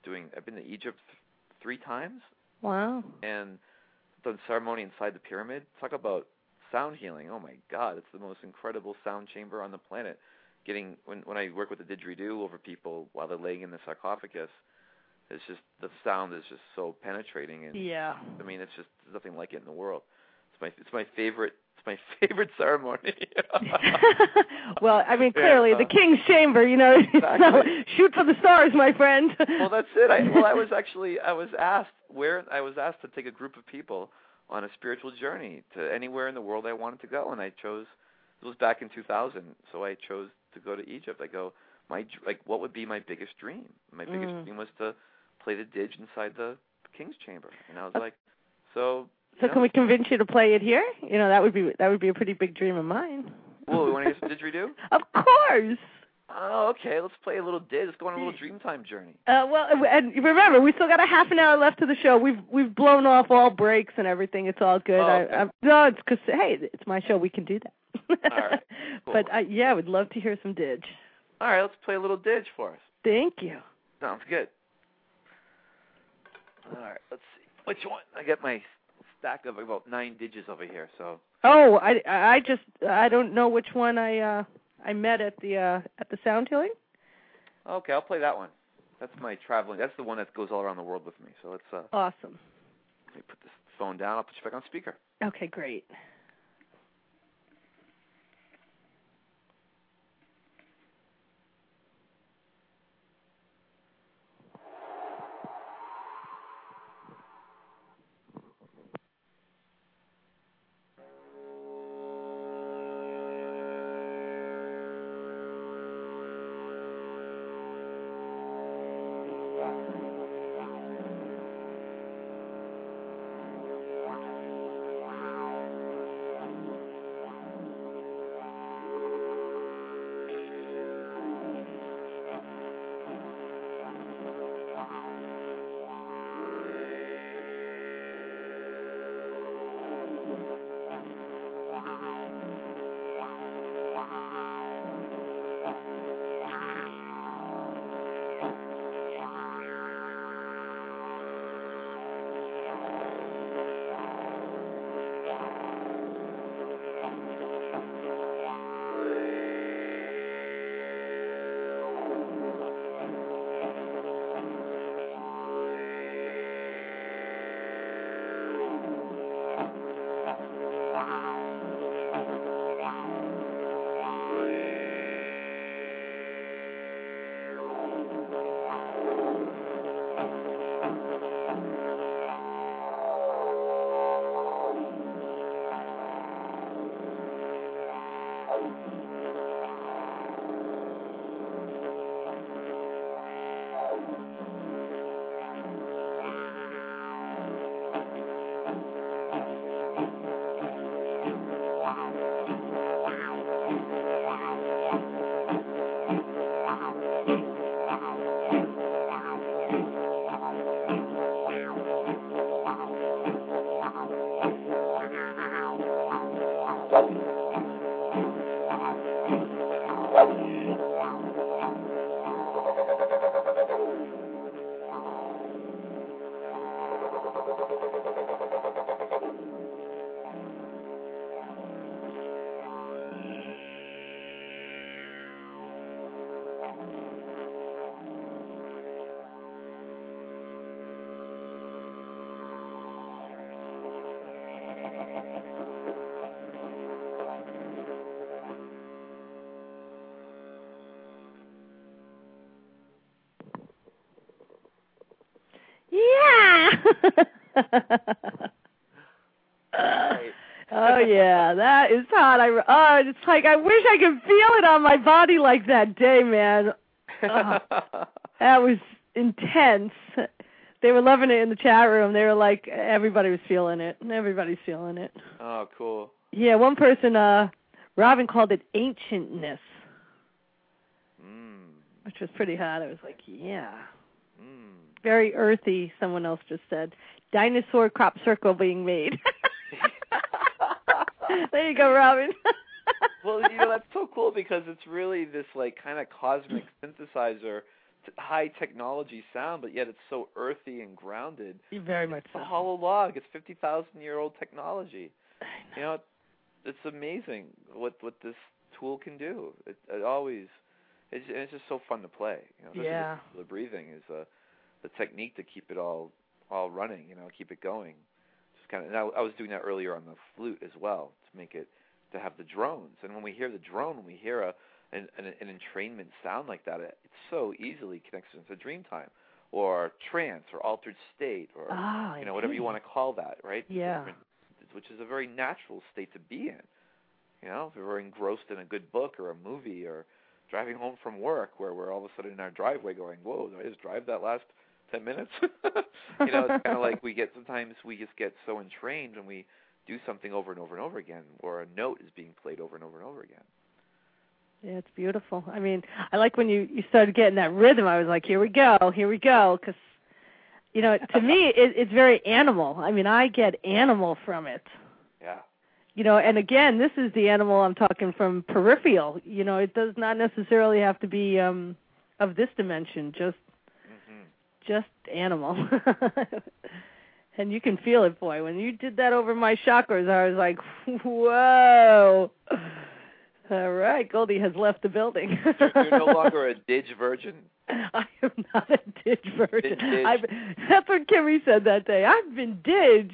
I've been to Egypt 3 times. Wow. And done ceremony inside the pyramid. Talk about sound healing. Oh my God, it's the most incredible sound chamber on the planet. When I work with the didgeridoo over people while they're laying in the sarcophagus, it's just the sound is just so penetrating, and yeah. I mean, it's just there's nothing like it in the world. It's my favorite ceremony. Well, I mean, clearly the King's Chamber, Exactly. Shoot for the stars, my friend. Well, that's it. I was asked to take a group of people on a spiritual journey to anywhere in the world I wanted to go, and I chose. It was back in 2000, so I chose to go to Egypt. I go, what would be my biggest dream? My biggest dream was to play the didge inside the King's Chamber, and I was like, so. So can we convince you to play it here? That would be a pretty big dream of mine. Well, you want to hear some didgeridoo? Of course. Oh, okay. Let's play a little didge. Let's go on a little Dreamtime journey. Well, and remember, we still got a half an hour left to the show. We've blown off all breaks and everything. It's all good. Oh, okay. No, it's because it's my show. We can do that. All right. Cool. But I would love to hear some didge. All right, let's play a little didge for us. Thank you. Sounds good. All right, let's see. Which one? I got my stack of about 9 didges over here. So. Oh, I don't know which one I met at the sound healing. Okay, I'll play that one. That's my traveling. That's the one that goes all around the world with me. So let's. Awesome. Let me put this phone down. I'll put you back on speaker. Okay, great. Oh yeah, that is hot. It's like I wish I could feel it on my body like that day, man. That was intense. They were loving it in the chat room. They were like, everybody was feeling it. Everybody's feeling it. Oh, cool. Yeah, one person, Robin, called it ancientness, which was pretty hot. I was like, yeah. Very earthy, someone else just said. Dinosaur crop circle being made. There you go, Robin. Well, that's so cool because it's really this like kind of cosmic synthesizer high technology sound, but yet it's so earthy and grounded. Very much so. It's a hollow log. It's 50,000-year-old technology. You know, it's amazing what this tool can do. It always, it's just so fun to play. You know, yeah. The breathing is the technique to keep it all running. You know, keep it going. Just kind of. And I was doing that earlier on the flute as well to make it to have the drones. And when we hear the drone, when we hear an entrainment sound like that, it so easily connects into dreamtime or trance or altered state or whatever you want to call that, right? Yeah. Which is a very natural state to be in. You know, if we're engrossed in a good book or a movie or driving home from work where we're all of a sudden in our driveway going, whoa, did I just drive that last 10 minutes? You know, it's kind of like sometimes we just get so entrained when we do something over and over and over again, or a note is being played over and over and over again. Yeah, it's beautiful. I mean, I like when you started getting that rhythm. I was like, here we go, because, you know, to me, it's very animal. I mean, I get animal from it. Yeah. You know, and again, this is the animal I'm talking from peripheral. You know, it does not necessarily have to be of this dimension, just animal. And you can feel it, boy. When you did that over my chakras, I was like, whoa. All right, Goldie has left the building. You're no longer a Didge virgin? I am not a Didge virgin. That's what Kimmy said that day. I've been Didged.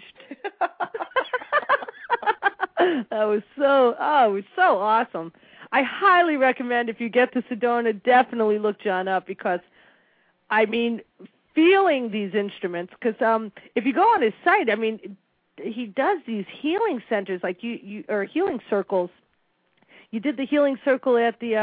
That was so awesome. I highly recommend if you get to Sedona, definitely look John up because, I mean, feeling these instruments, because if you go on his site, I mean, he does these healing centers, like or healing circles. You did the healing circle at the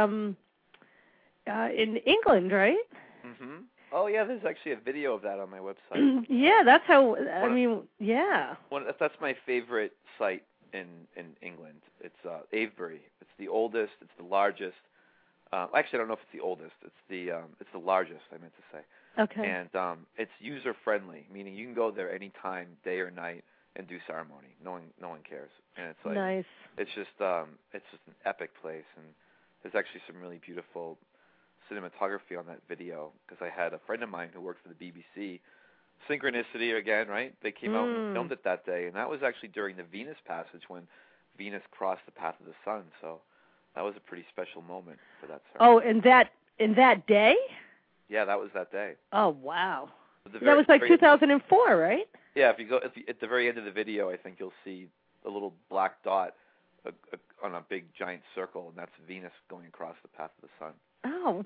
in England, right? Mm-hmm. Oh yeah, there's actually a video of that on my website. Yeah, that's how. Yeah. That's my favorite site in England. It's Avebury. It's the oldest. It's the largest. Actually, I don't know if it's the oldest. It's the largest. I meant to say. Okay. And it's user friendly, meaning you can go there anytime, day or night, and do ceremony. No one cares. And it's like nice. It's just an epic place, and there's actually some really beautiful cinematography on that video because I had a friend of mine who worked for the BBC. Synchronicity again, right? They came out and filmed it that day, and that was actually during the Venus passage when Venus crossed the path of the sun. So that was a pretty special moment for that ceremony. Oh, in that day? Yeah, that was that day. Oh, wow. That was like 2004, right? Yeah, if you go at the very end of the video, I think you'll see a little black dot on a big giant circle, and that's Venus going across the path of the sun. Oh,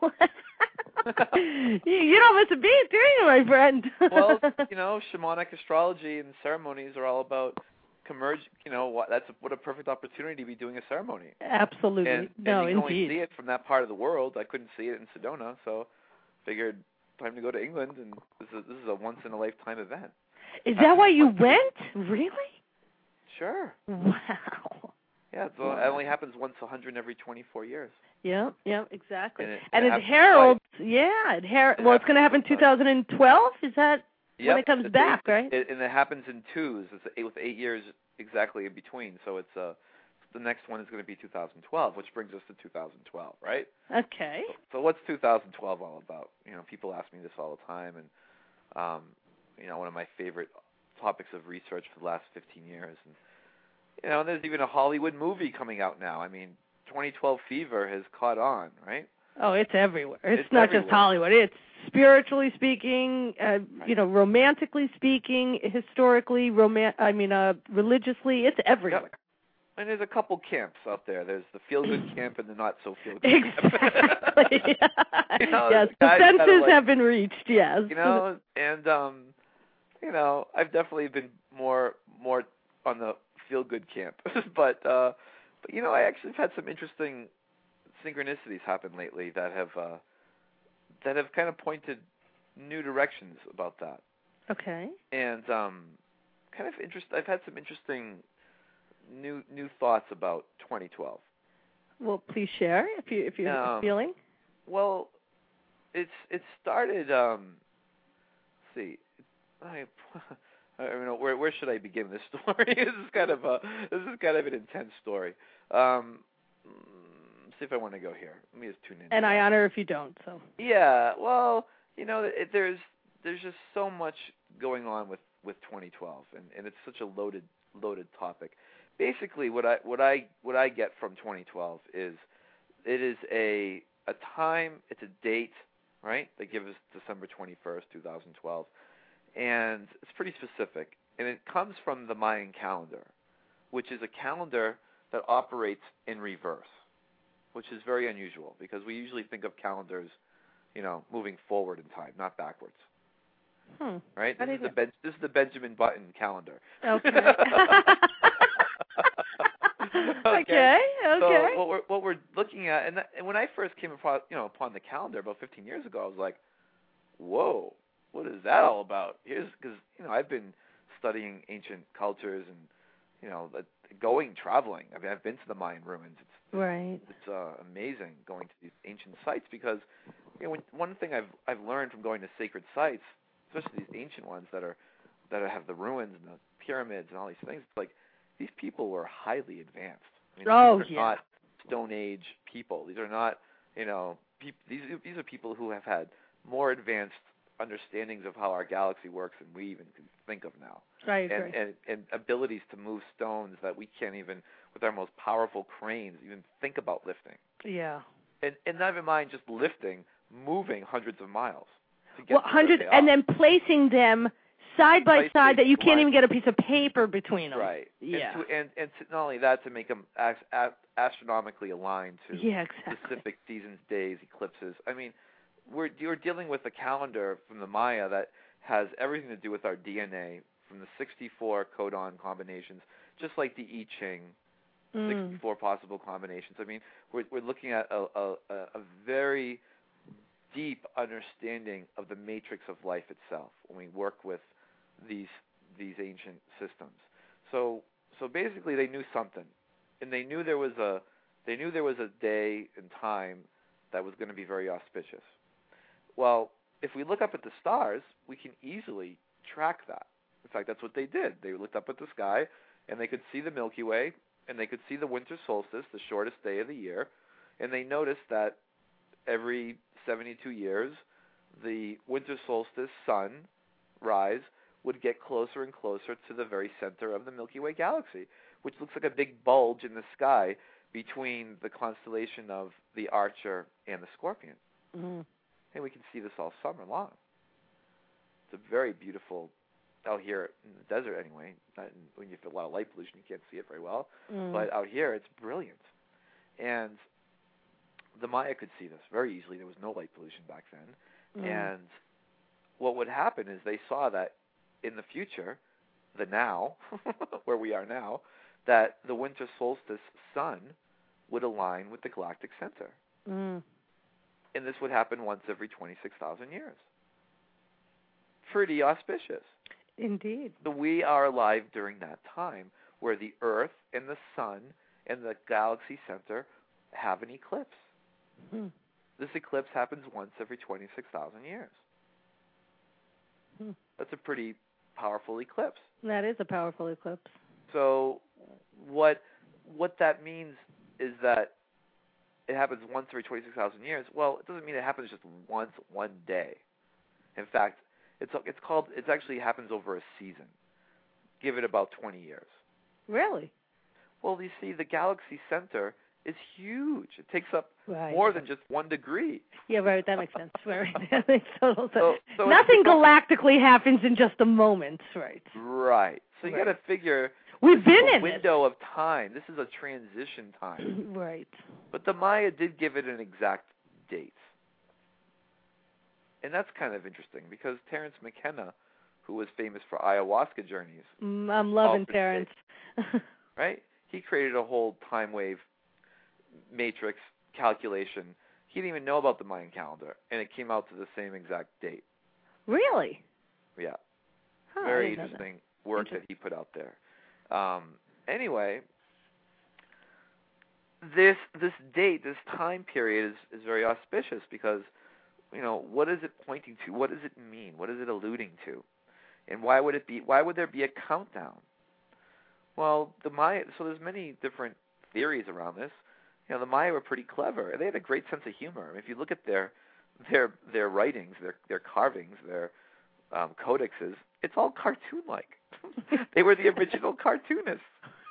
you don't miss a beat, do you, my friend? Well, you know, shamanic astrology and ceremonies are all about converge. You know, that's what a perfect opportunity to be doing a ceremony. Absolutely. And you can only see it from that part of the world. I couldn't see it in Sedona, so figured time to go to England, and this is a once in a lifetime event. Is that why you went? Really? Sure. Wow. Yeah, so it only happens once 100 every 24 years. Yeah, exactly. And it heralds, well, it's going to happen 2012? Is that when it comes back, right? And it happens in twos. It's with 8 years exactly in between. So it's the next one is going to be 2012, which brings us to 2012, right? Okay. So what's 2012 all about? You know, people ask me this all the time, and you know, one of my favorite topics of research for the last 15 years. And you know, there's even a Hollywood movie coming out now. I mean, 2012 fever has caught on, right? Oh, it's everywhere. It's not everywhere. just Hollywood. It's spiritually speaking, you know, romantically speaking, historically, religiously. It's everywhere. Yep. And there's a couple camps out there. There's the feel-good camp and the not-so-feel-good camp. Exactly. You know, yes, the senses have been reached, yes. You know, and, you know, I've definitely been more on the feel-good camp. But, you know, I actually have had some interesting synchronicities happen lately that have kind of pointed new directions about that. Okay. And I've had some interesting new thoughts about 2012. Well, please share if you're feeling. Well, it started. Let's see, I don't know where should I begin this story? This is kind of an intense story. see if I want to go here. Let me just tune in. And I honor if you don't. So. Yeah. Well, there's just so much going on with 2012, and it's such a loaded topic. Basically, what I get from 2012 is it is a time, it's a date, right? They give us December 21st, 2012, and it's pretty specific, and it comes from the Mayan calendar, which is a calendar that operates in reverse, which is very unusual because we usually think of calendars, moving forward in time, not backwards. Right? This is the Benjamin Button calendar. Okay. Okay. Okay. So what we're looking at, and when I first came upon the calendar about 15 years ago, I was like, whoa, what is that all about? Because I've been studying ancient cultures and traveling. I mean, I've been to the Mayan ruins. It's amazing going to these ancient sites because one thing I've learned from going to sacred sites, especially these ancient ones that have the ruins and the pyramids and all these things, it's like these people were highly advanced. I mean, these are not Stone Age people. These are not these are people who have had more advanced understandings of how our galaxy works than we even can think of now. Right. And abilities to move stones that we can't even, with our most powerful cranes, even think about lifting. Yeah. And never mind just lifting, moving hundreds of miles. Hundreds, and then placing them side by side that you can't even get a piece of paper between them. Right. Yeah. And not only that, to make them astronomically aligned to specific seasons, days, eclipses. I mean, you're dealing with a calendar from the Maya that has everything to do with our DNA, from the 64 codon combinations, just like the I Ching, 64 possible combinations. I mean, we're looking at a very deep understanding of the matrix of life itself when we work with these ancient systems. So basically, they knew something, and they knew there was a day and time that was going to be very auspicious. Well, if we look up at the stars, we can easily track that. In fact, that's what they did. They looked up at the sky, and they could see the Milky Way, and they could see the winter solstice, the shortest day of the year, and they noticed that every 72 years, the winter solstice sunrise would get closer and closer to the very center of the Milky Way galaxy, which looks like a big bulge in the sky between the constellation of the Archer and the Scorpion. Mm-hmm. And we can see this all summer long. It's a very beautiful, out here in the desert anyway, when you have a lot of light pollution, you can't see it very well. But out here, it's brilliant. And the Maya could see this very easily. There was no light pollution back then. And what would happen is they saw that in the future, the now, where we are now, that the winter solstice sun would align with the galactic center. And this would happen once every 26,000 years. Pretty auspicious. Indeed. So we are alive during that time where the Earth and the sun and the galaxy center have an eclipse. This eclipse happens once every 26,000 years. That's a pretty powerful eclipse. That is a powerful eclipse. So what that means is that it happens once every 26,000 years. Well, it doesn't mean it happens just once, one day. In fact, it actually happens over a season. Give it about 20 years. Really? Well, you see, the galaxy center is huge. It takes up more than just 1 degree. Yeah, right. That makes sense. Right. That makes total sense. So nothing galactically happens in just a moment, right? Right. So you got to figure. We've been in a window of time. This is a transition time. Right. But the Maya did give it an exact date. And that's kind of interesting because Terence McKenna, who was famous for ayahuasca journeys. I'm loving Terence. Right? He created a whole time wave matrix calculation. He didn't even know about the Mayan calendar, and it came out to the same exact date. Really? Yeah. Huh, very interesting work that he put out there. Anyway, this date, this time period is very auspicious because, what is it pointing to? What does it mean? What is it alluding to? And why would there be a countdown? Well, the Maya, so there's many different theories around this. the Maya were pretty clever, and they had a great sense of humor. I mean, if you look at their writings, their carvings, their codexes, it's all cartoon-like. They were the original cartoonists.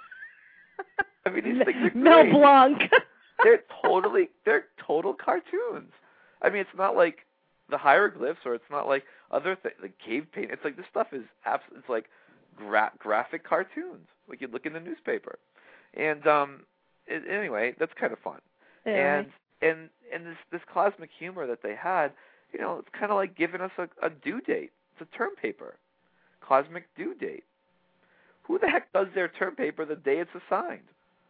I mean, these things are great. Mel Blanc. They're total cartoons. I mean, it's not like the hieroglyphs, or it's not like other things, like cave paint. It's like this stuff is it's like graphic cartoons, like you'd look in the newspaper. And anyway, that's kind of fun. Yeah. And this cosmic humor that they had, it's kind of like giving us a due date. It's a term paper, cosmic due date. Who the heck does their term paper the day it's assigned?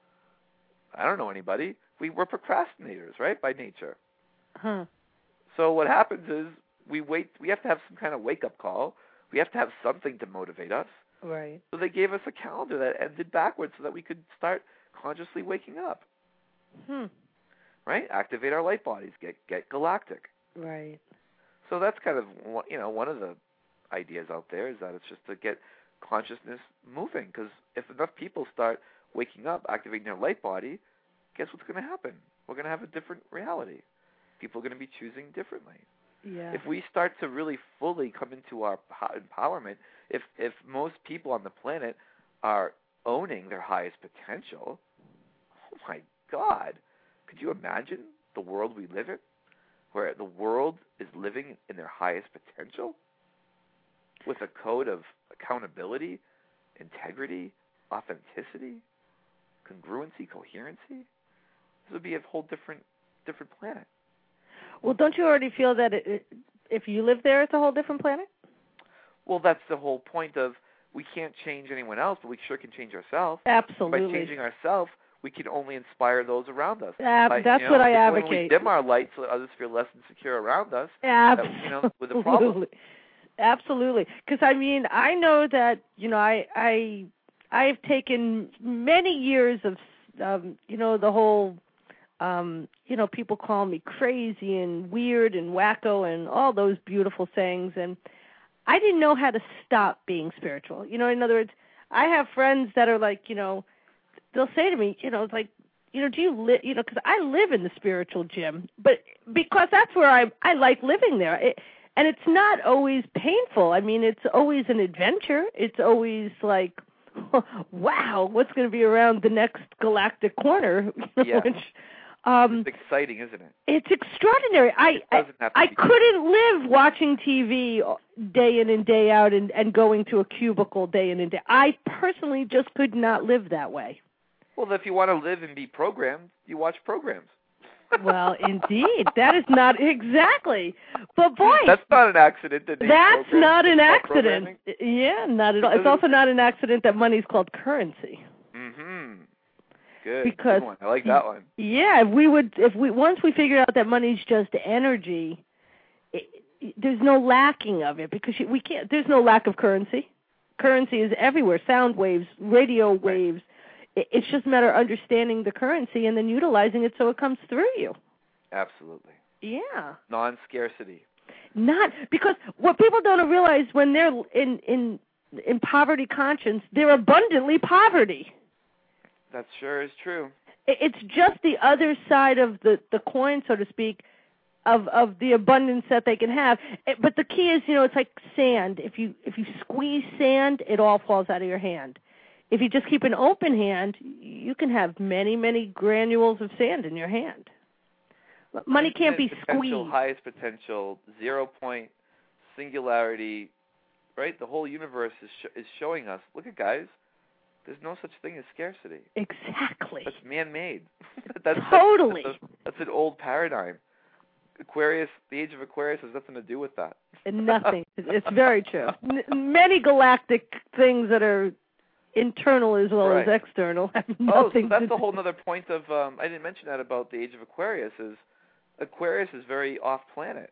I don't know anybody. We're procrastinators, right, by nature. Huh. So what happens is we have to have some kind of wake-up call. We have to have something to motivate us. Right. So they gave us a calendar that ended backwards so that we could start consciously waking up. Right? Activate our light bodies. Get galactic. Right. So that's kind of, one of the ideas out there is that it's just to get consciousness moving. Because if enough people start waking up, activating their light body, guess what's going to happen? We're going to have a different reality. People are going to be choosing differently. Yeah. If we start to really fully come into our empowerment, if most people on the planet are owning their highest potential, oh my God, could you imagine the world we live in, where the world is living in their highest potential, with a code of accountability, integrity, authenticity, congruency, coherency? This would be a whole different planet. Well, don't you already feel that if you live there, it's a whole different planet? Well, that's the whole point of, we can't change anyone else, but we sure can change ourselves. Absolutely. By changing ourselves, we can only inspire those around us. That's what I advocate. When we dim our lights so others feel less insecure around us, Absolutely. with the problem. Absolutely. Because, I mean, I know that, I've taken many years of, the whole, people call me crazy and weird and wacko and all those beautiful things. And I didn't know how to stop being spiritual. In other words, I have friends that are like, they'll say to me, it's like, do you live, because I live in the spiritual gym, but because that's where I like living there. And it's not always painful. I mean, it's always an adventure. It's always like, wow, what's going to be around the next galactic corner? Yeah. Which, it's exciting, isn't it? It's extraordinary. I couldn't live watching TV day in and day out and going to a cubicle day in and day. I personally just could not live that way. Well, if you want to live and be programmed, you watch programs. Well, indeed. That is not exactly. But, boy. That's not an accident. That's not an accident. Yeah, not at all. It's also not an accident that money's called currency. Mm-hmm. Good. Because, good one. I like that one. Yeah, once we figure out that money's just energy, there's no lacking of it because we can't. There's no lack of currency. Currency is everywhere. Sound waves, radio waves. It's just a matter of understanding the currency and then utilizing it so it comes through you. Absolutely. Yeah. Non-scarcity. Not because what people don't realize when they're in poverty conscience, they're abundantly poverty. That sure is true. It's just the other side of the coin, so to speak, of the abundance that they can have. But the key is, it's like sand. If you squeeze sand, it all falls out of your hand. If you just keep an open hand, you can have many, many granules of sand in your hand. Money can't be squeezed. Highest potential, 0 point, singularity, right? The whole universe is showing us, look at guys, there's no such thing as scarcity. Exactly. That's man-made. Totally. That's an old paradigm. Aquarius, the age of Aquarius has nothing to do with that. Nothing. It's very true. Many galactic things that are internal as well as external have nothing so that's a whole other point of, I didn't mention that about the age of Aquarius, is Aquarius is very off-planet.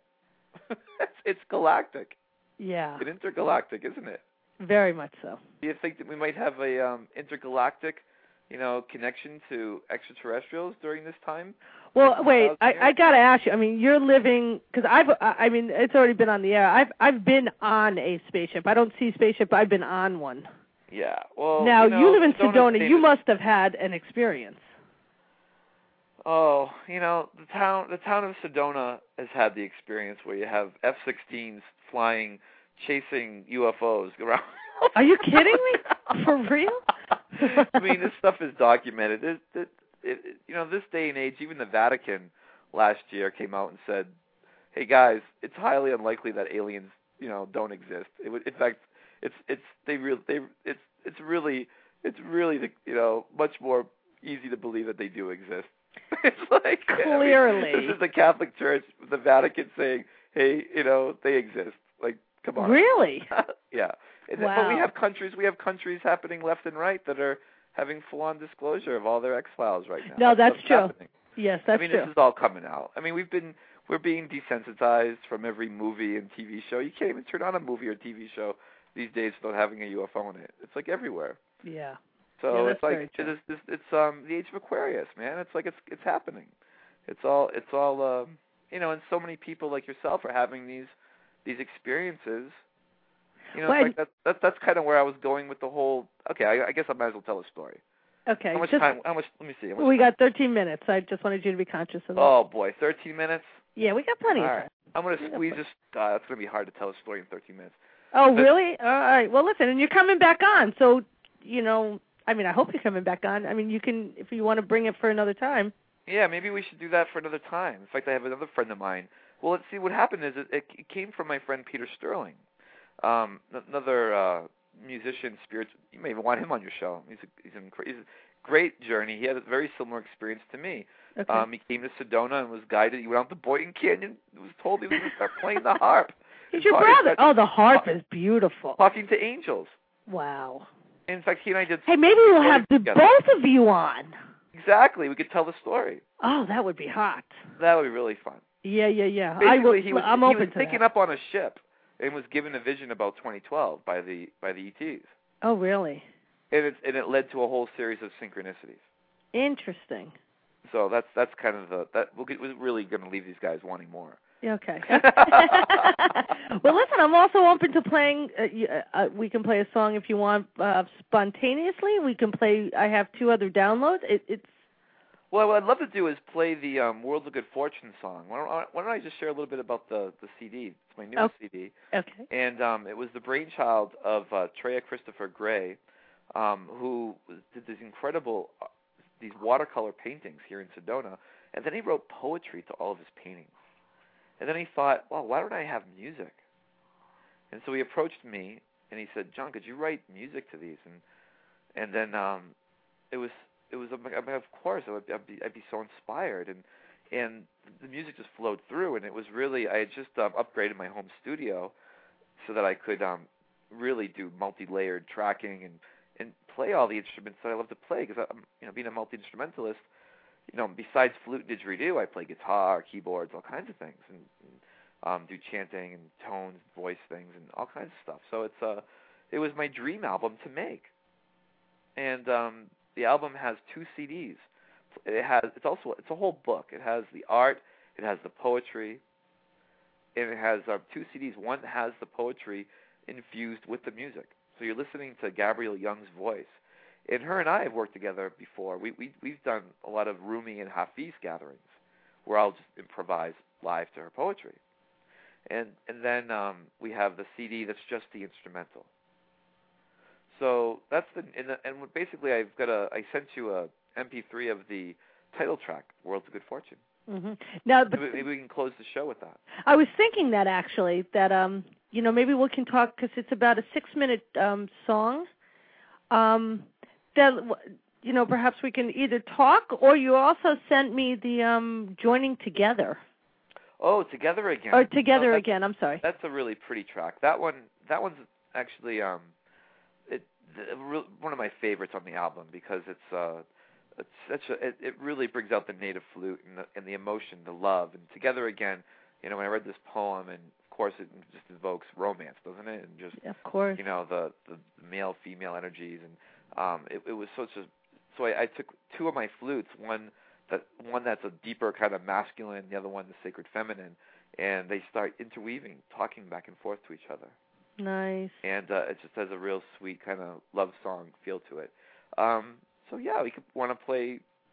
It's galactic. Yeah. It's intergalactic, isn't it? Very much so. Do you think that we might have a intergalactic, connection to extraterrestrials during this time? Well, wait, I got to ask you. I mean, you're living, because it's already been on the air. I've been on a spaceship. I don't see spaceship. I've been on one. Yeah. Well, now you live in Sedona. You must have had an experience. Oh, the town of Sedona has had the experience where you have F-16s flying, chasing UFOs around. Are you kidding me? For real? I mean, this stuff is documented. This day and age, even the Vatican last year came out and said, "Hey guys, it's highly unlikely that aliens, don't exist. In fact, it's really much more easy to believe that they do exist." It's like clearly this is the Catholic Church, the Vatican saying, "Hey, they exist." Like, come on. Really? Yeah. Wow. But we have countries happening left and right that are having full-on disclosure of all their X-Files right now. No, that's true. Happening. Yes, that's true. This is all coming out. I mean, we're being desensitized from every movie and TV show. You can't even turn on a movie or TV show these days without having a UFO in it. It's like everywhere. Yeah. So yeah, it's like it's the age of Aquarius, man. It's like it's happening. It's all and so many people like yourself are having these experiences. It's like that's kind of where I was going with the whole. Okay, I guess I might as well tell a story. Okay. How much time? Let me see. We got 13 minutes. I just wanted you to be conscious of that. Oh boy, 13 minutes. Yeah, we got plenty of time. Right. I'm going to squeeze this. It's going to be hard to tell a story in 13 minutes. Oh, really? All right. Well, listen, and you're coming back on, so I hope you're coming back on. I mean, you can if you want to bring it for another time. Yeah, maybe we should do that for another time. In fact, I have another friend of mine. Well, let's see. What happened is it came from my friend Peter Sterling. Another musician, spirit. You may even want him on your show. He's a great journey. He had a very similar experience to me. Okay. He came to Sedona and was guided. He went out to Boynton Canyon. Was told he was going to start playing the harp. He's your brother. Oh, the harp is beautiful. Talking to angels. Wow. In fact, he and I did. Hey, maybe we'll have both of you on. Exactly. We could tell the story. Oh, that would be hot. That would be really fun. Yeah. Basically, I'm open to that. He was taken up on a ship and was given a vision about 2012 by the ETs. Oh, really? And it led to a whole series of synchronicities. Interesting. So that's kind of we're really going to leave these guys wanting more. Okay. Well, listen, I'm also open to playing. We can play a song if you want spontaneously. We can play. I have 2 other downloads. Well, what I'd love to do is play the Worlds of Good Fortune song. Why don't I just share a little bit about the CD? It's my newest CD. Okay. And it was the brainchild of Treya Christopher Gray, who did these incredible these watercolor paintings here in Sedona, and then he wrote poetry to all of his paintings. And then he thought, well, why don't I have music? And so he approached me, and he said, John, could you write music to these? And then it was of course I'd be so inspired, and the music just flowed through, and it was really I had just upgraded my home studio so that I could really do multi-layered tracking and play all the instruments that I love to play because being a multi-instrumentalist, besides flute and didgeridoo, I play guitar, keyboards, all kinds of things, and do chanting and tones, voice things, and all kinds of stuff. So it was my dream album to make, and the album has 2 CDs. It's a whole book. It has the art, it has the poetry, and it has 2 CDs. One has the poetry infused with the music. So you're listening to Gabrielle Young's voice. And her and I have worked together before. We've done a lot of Rumi and Hafiz gatherings where I'll just improvise live to her poetry. And then we have the CD that's just the instrumental. So that's basically I sent you a MP3 of the title track, Worlds of Good Fortune. Mm-hmm. Now, maybe we can close the show with that. I was thinking that actually, that maybe we can talk because it's about a 6-minute song. That perhaps we can either talk or you also sent me the Joining Together. Oh, Together Again. Or Together Again. I'm sorry. That's a really pretty track. That one's actually one of my favorites on the album because it really brings out the native flute and the emotion, the love. And Together Again, when I read this poem, and of course it just evokes romance, doesn't it? And just of course, the male female energies, and it was such a. So I took 2 of my flutes, one that's a deeper kind of masculine, the other one the sacred feminine, and they start interweaving, talking back and forth to each other. Nice. And it just has a real sweet kind of love song feel to it. So yeah, we could want to play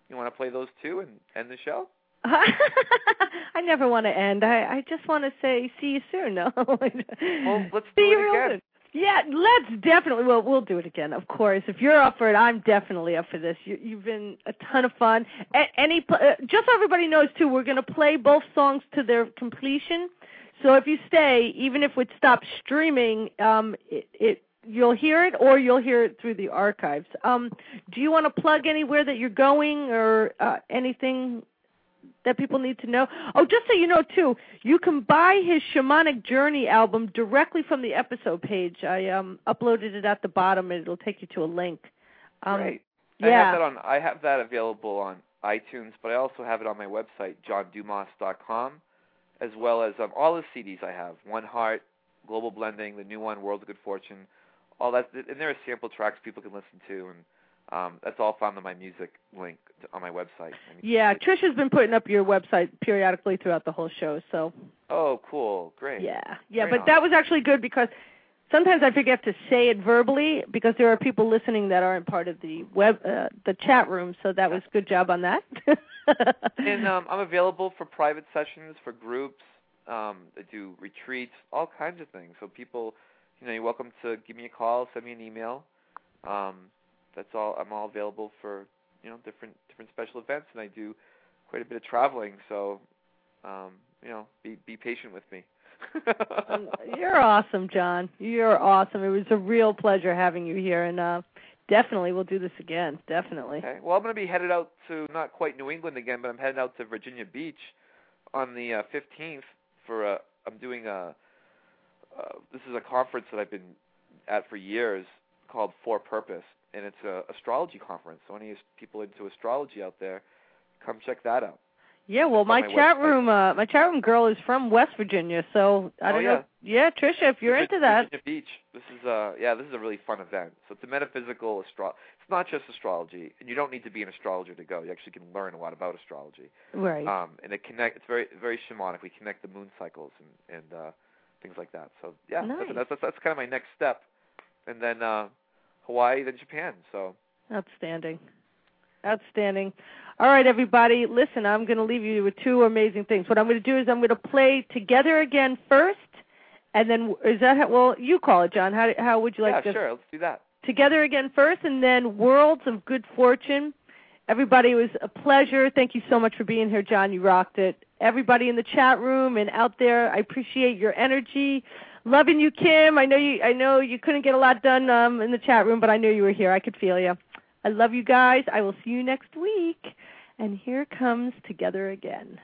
You want to play those two and end the show? I never want to end. I just want to say see you soon. No. Well, let's do it again. Yeah, let's definitely. Well, we'll do it again, of course. If you're up for it, I'm definitely up for this. You've been a ton of fun. Just so everybody knows, too, we're going to play both songs to their completion. So if you stay, even if it stops streaming, you'll hear it, or you'll hear it through the archives. Do you want to plug anywhere that you're going, or anything that people need to know? Oh, just so you know, too, you can buy his Shamanic Journey album directly from the episode page. I uploaded it at the bottom, and it'll take you to a link. Great. Yeah. I have that available on iTunes, but I also have it on my website, johndumas.com, as well as all the CDs I have: One Heart, Global Blending, the new one, World of Good Fortune, all that. And there are sample tracks people can listen to, and that's all found on my music link on my website. Yeah, Trisha's been putting up your website periodically throughout the whole show. So. Oh, cool, great. Yeah, Very but nice. that was actually good because sometimes I forget to say it verbally because there are people listening that aren't part of the the chat room. So that was a good job on that. And I'm available for private sessions, for groups. I do retreats, all kinds of things. So people, you're welcome to give me a call, send me an email. That's all. I'm all available for different special events, and I do quite a bit of traveling. So be patient with me. You're awesome, John. You're awesome. It was a real pleasure having you here, and definitely we'll do this again. Definitely. Okay. Well, I'm going to be headed out to not quite New England again, but I'm headed out to Virginia Beach on the 15th for I'm doing this is a conference that I've been at for years called For Purpose, and it's an astrology conference. So any people into astrology out there, come check that out. Yeah, well, my chat room girl is from West Virginia, so I don't know. Yeah, Trisha, if you're into that. Virginia Beach. This is a really fun event. So it's a metaphysical astrology. It's not just astrology, and you don't need to be an astrologer to go. You actually can learn a lot about astrology. Right. And it's very very shamanic. We connect the moon cycles and things like that. So yeah, nice. that's kind of my next step. And then Hawaii, then Japan. So outstanding. All right, everybody, listen, I'm going to leave you with two amazing things. What I'm going to do is I'm going to play Together Again first, and then you call it, John. How would you like to? Yeah, sure, let's do that. Together Again first, and then Worlds of Good Fortune. Everybody, it was a pleasure. Thank you so much for being here, John. You rocked it. Everybody in the chat room and out there, I appreciate your energy. Loving you, Kim. I know you couldn't get a lot done in the chat room, but I knew you were here. I could feel you. I love you guys. I will see you next week. And here comes Together Again.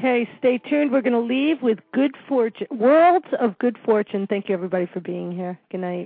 Okay, stay tuned. We're going to leave with good fortune, worlds of good fortune. Thank you, everybody, for being here. Good night.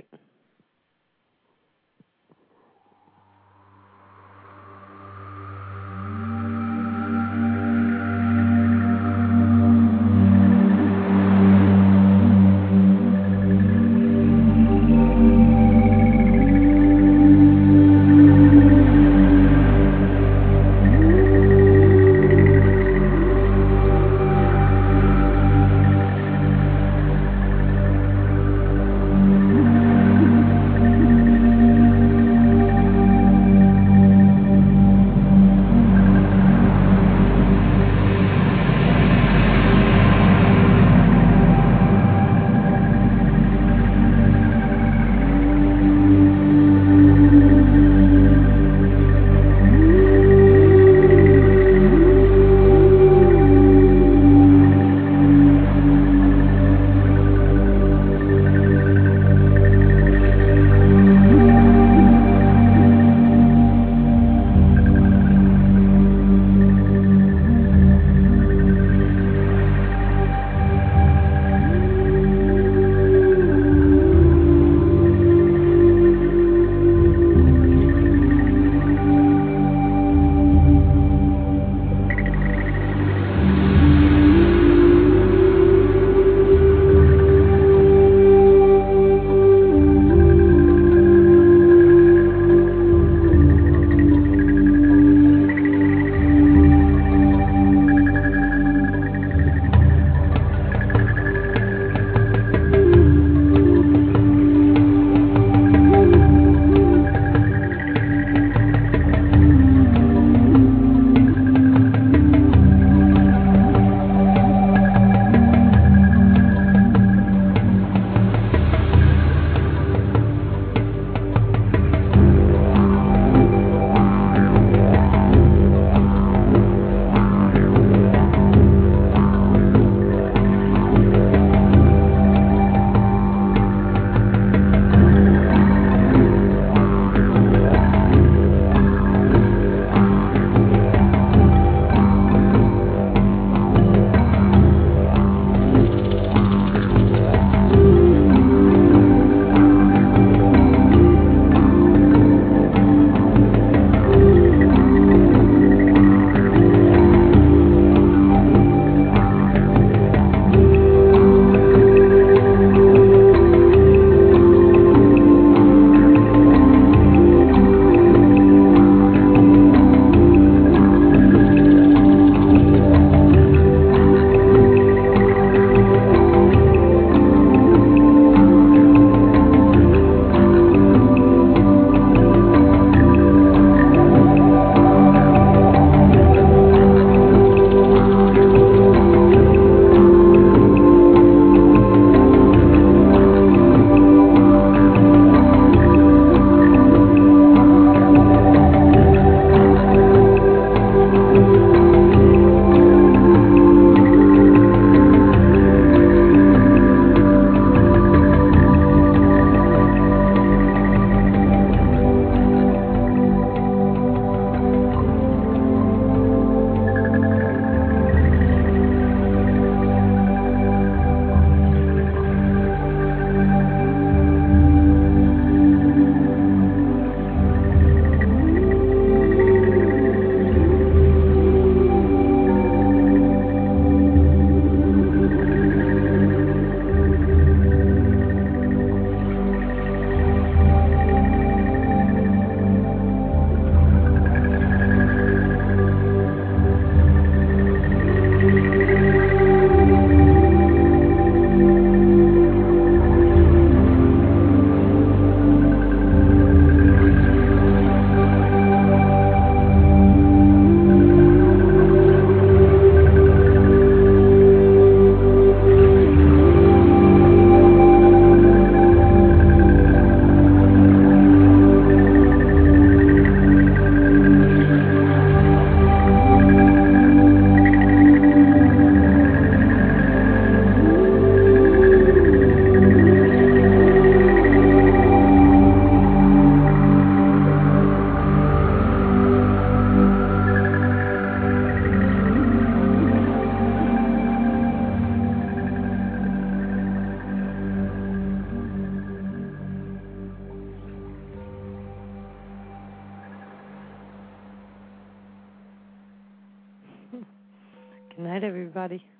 Good night, everybody.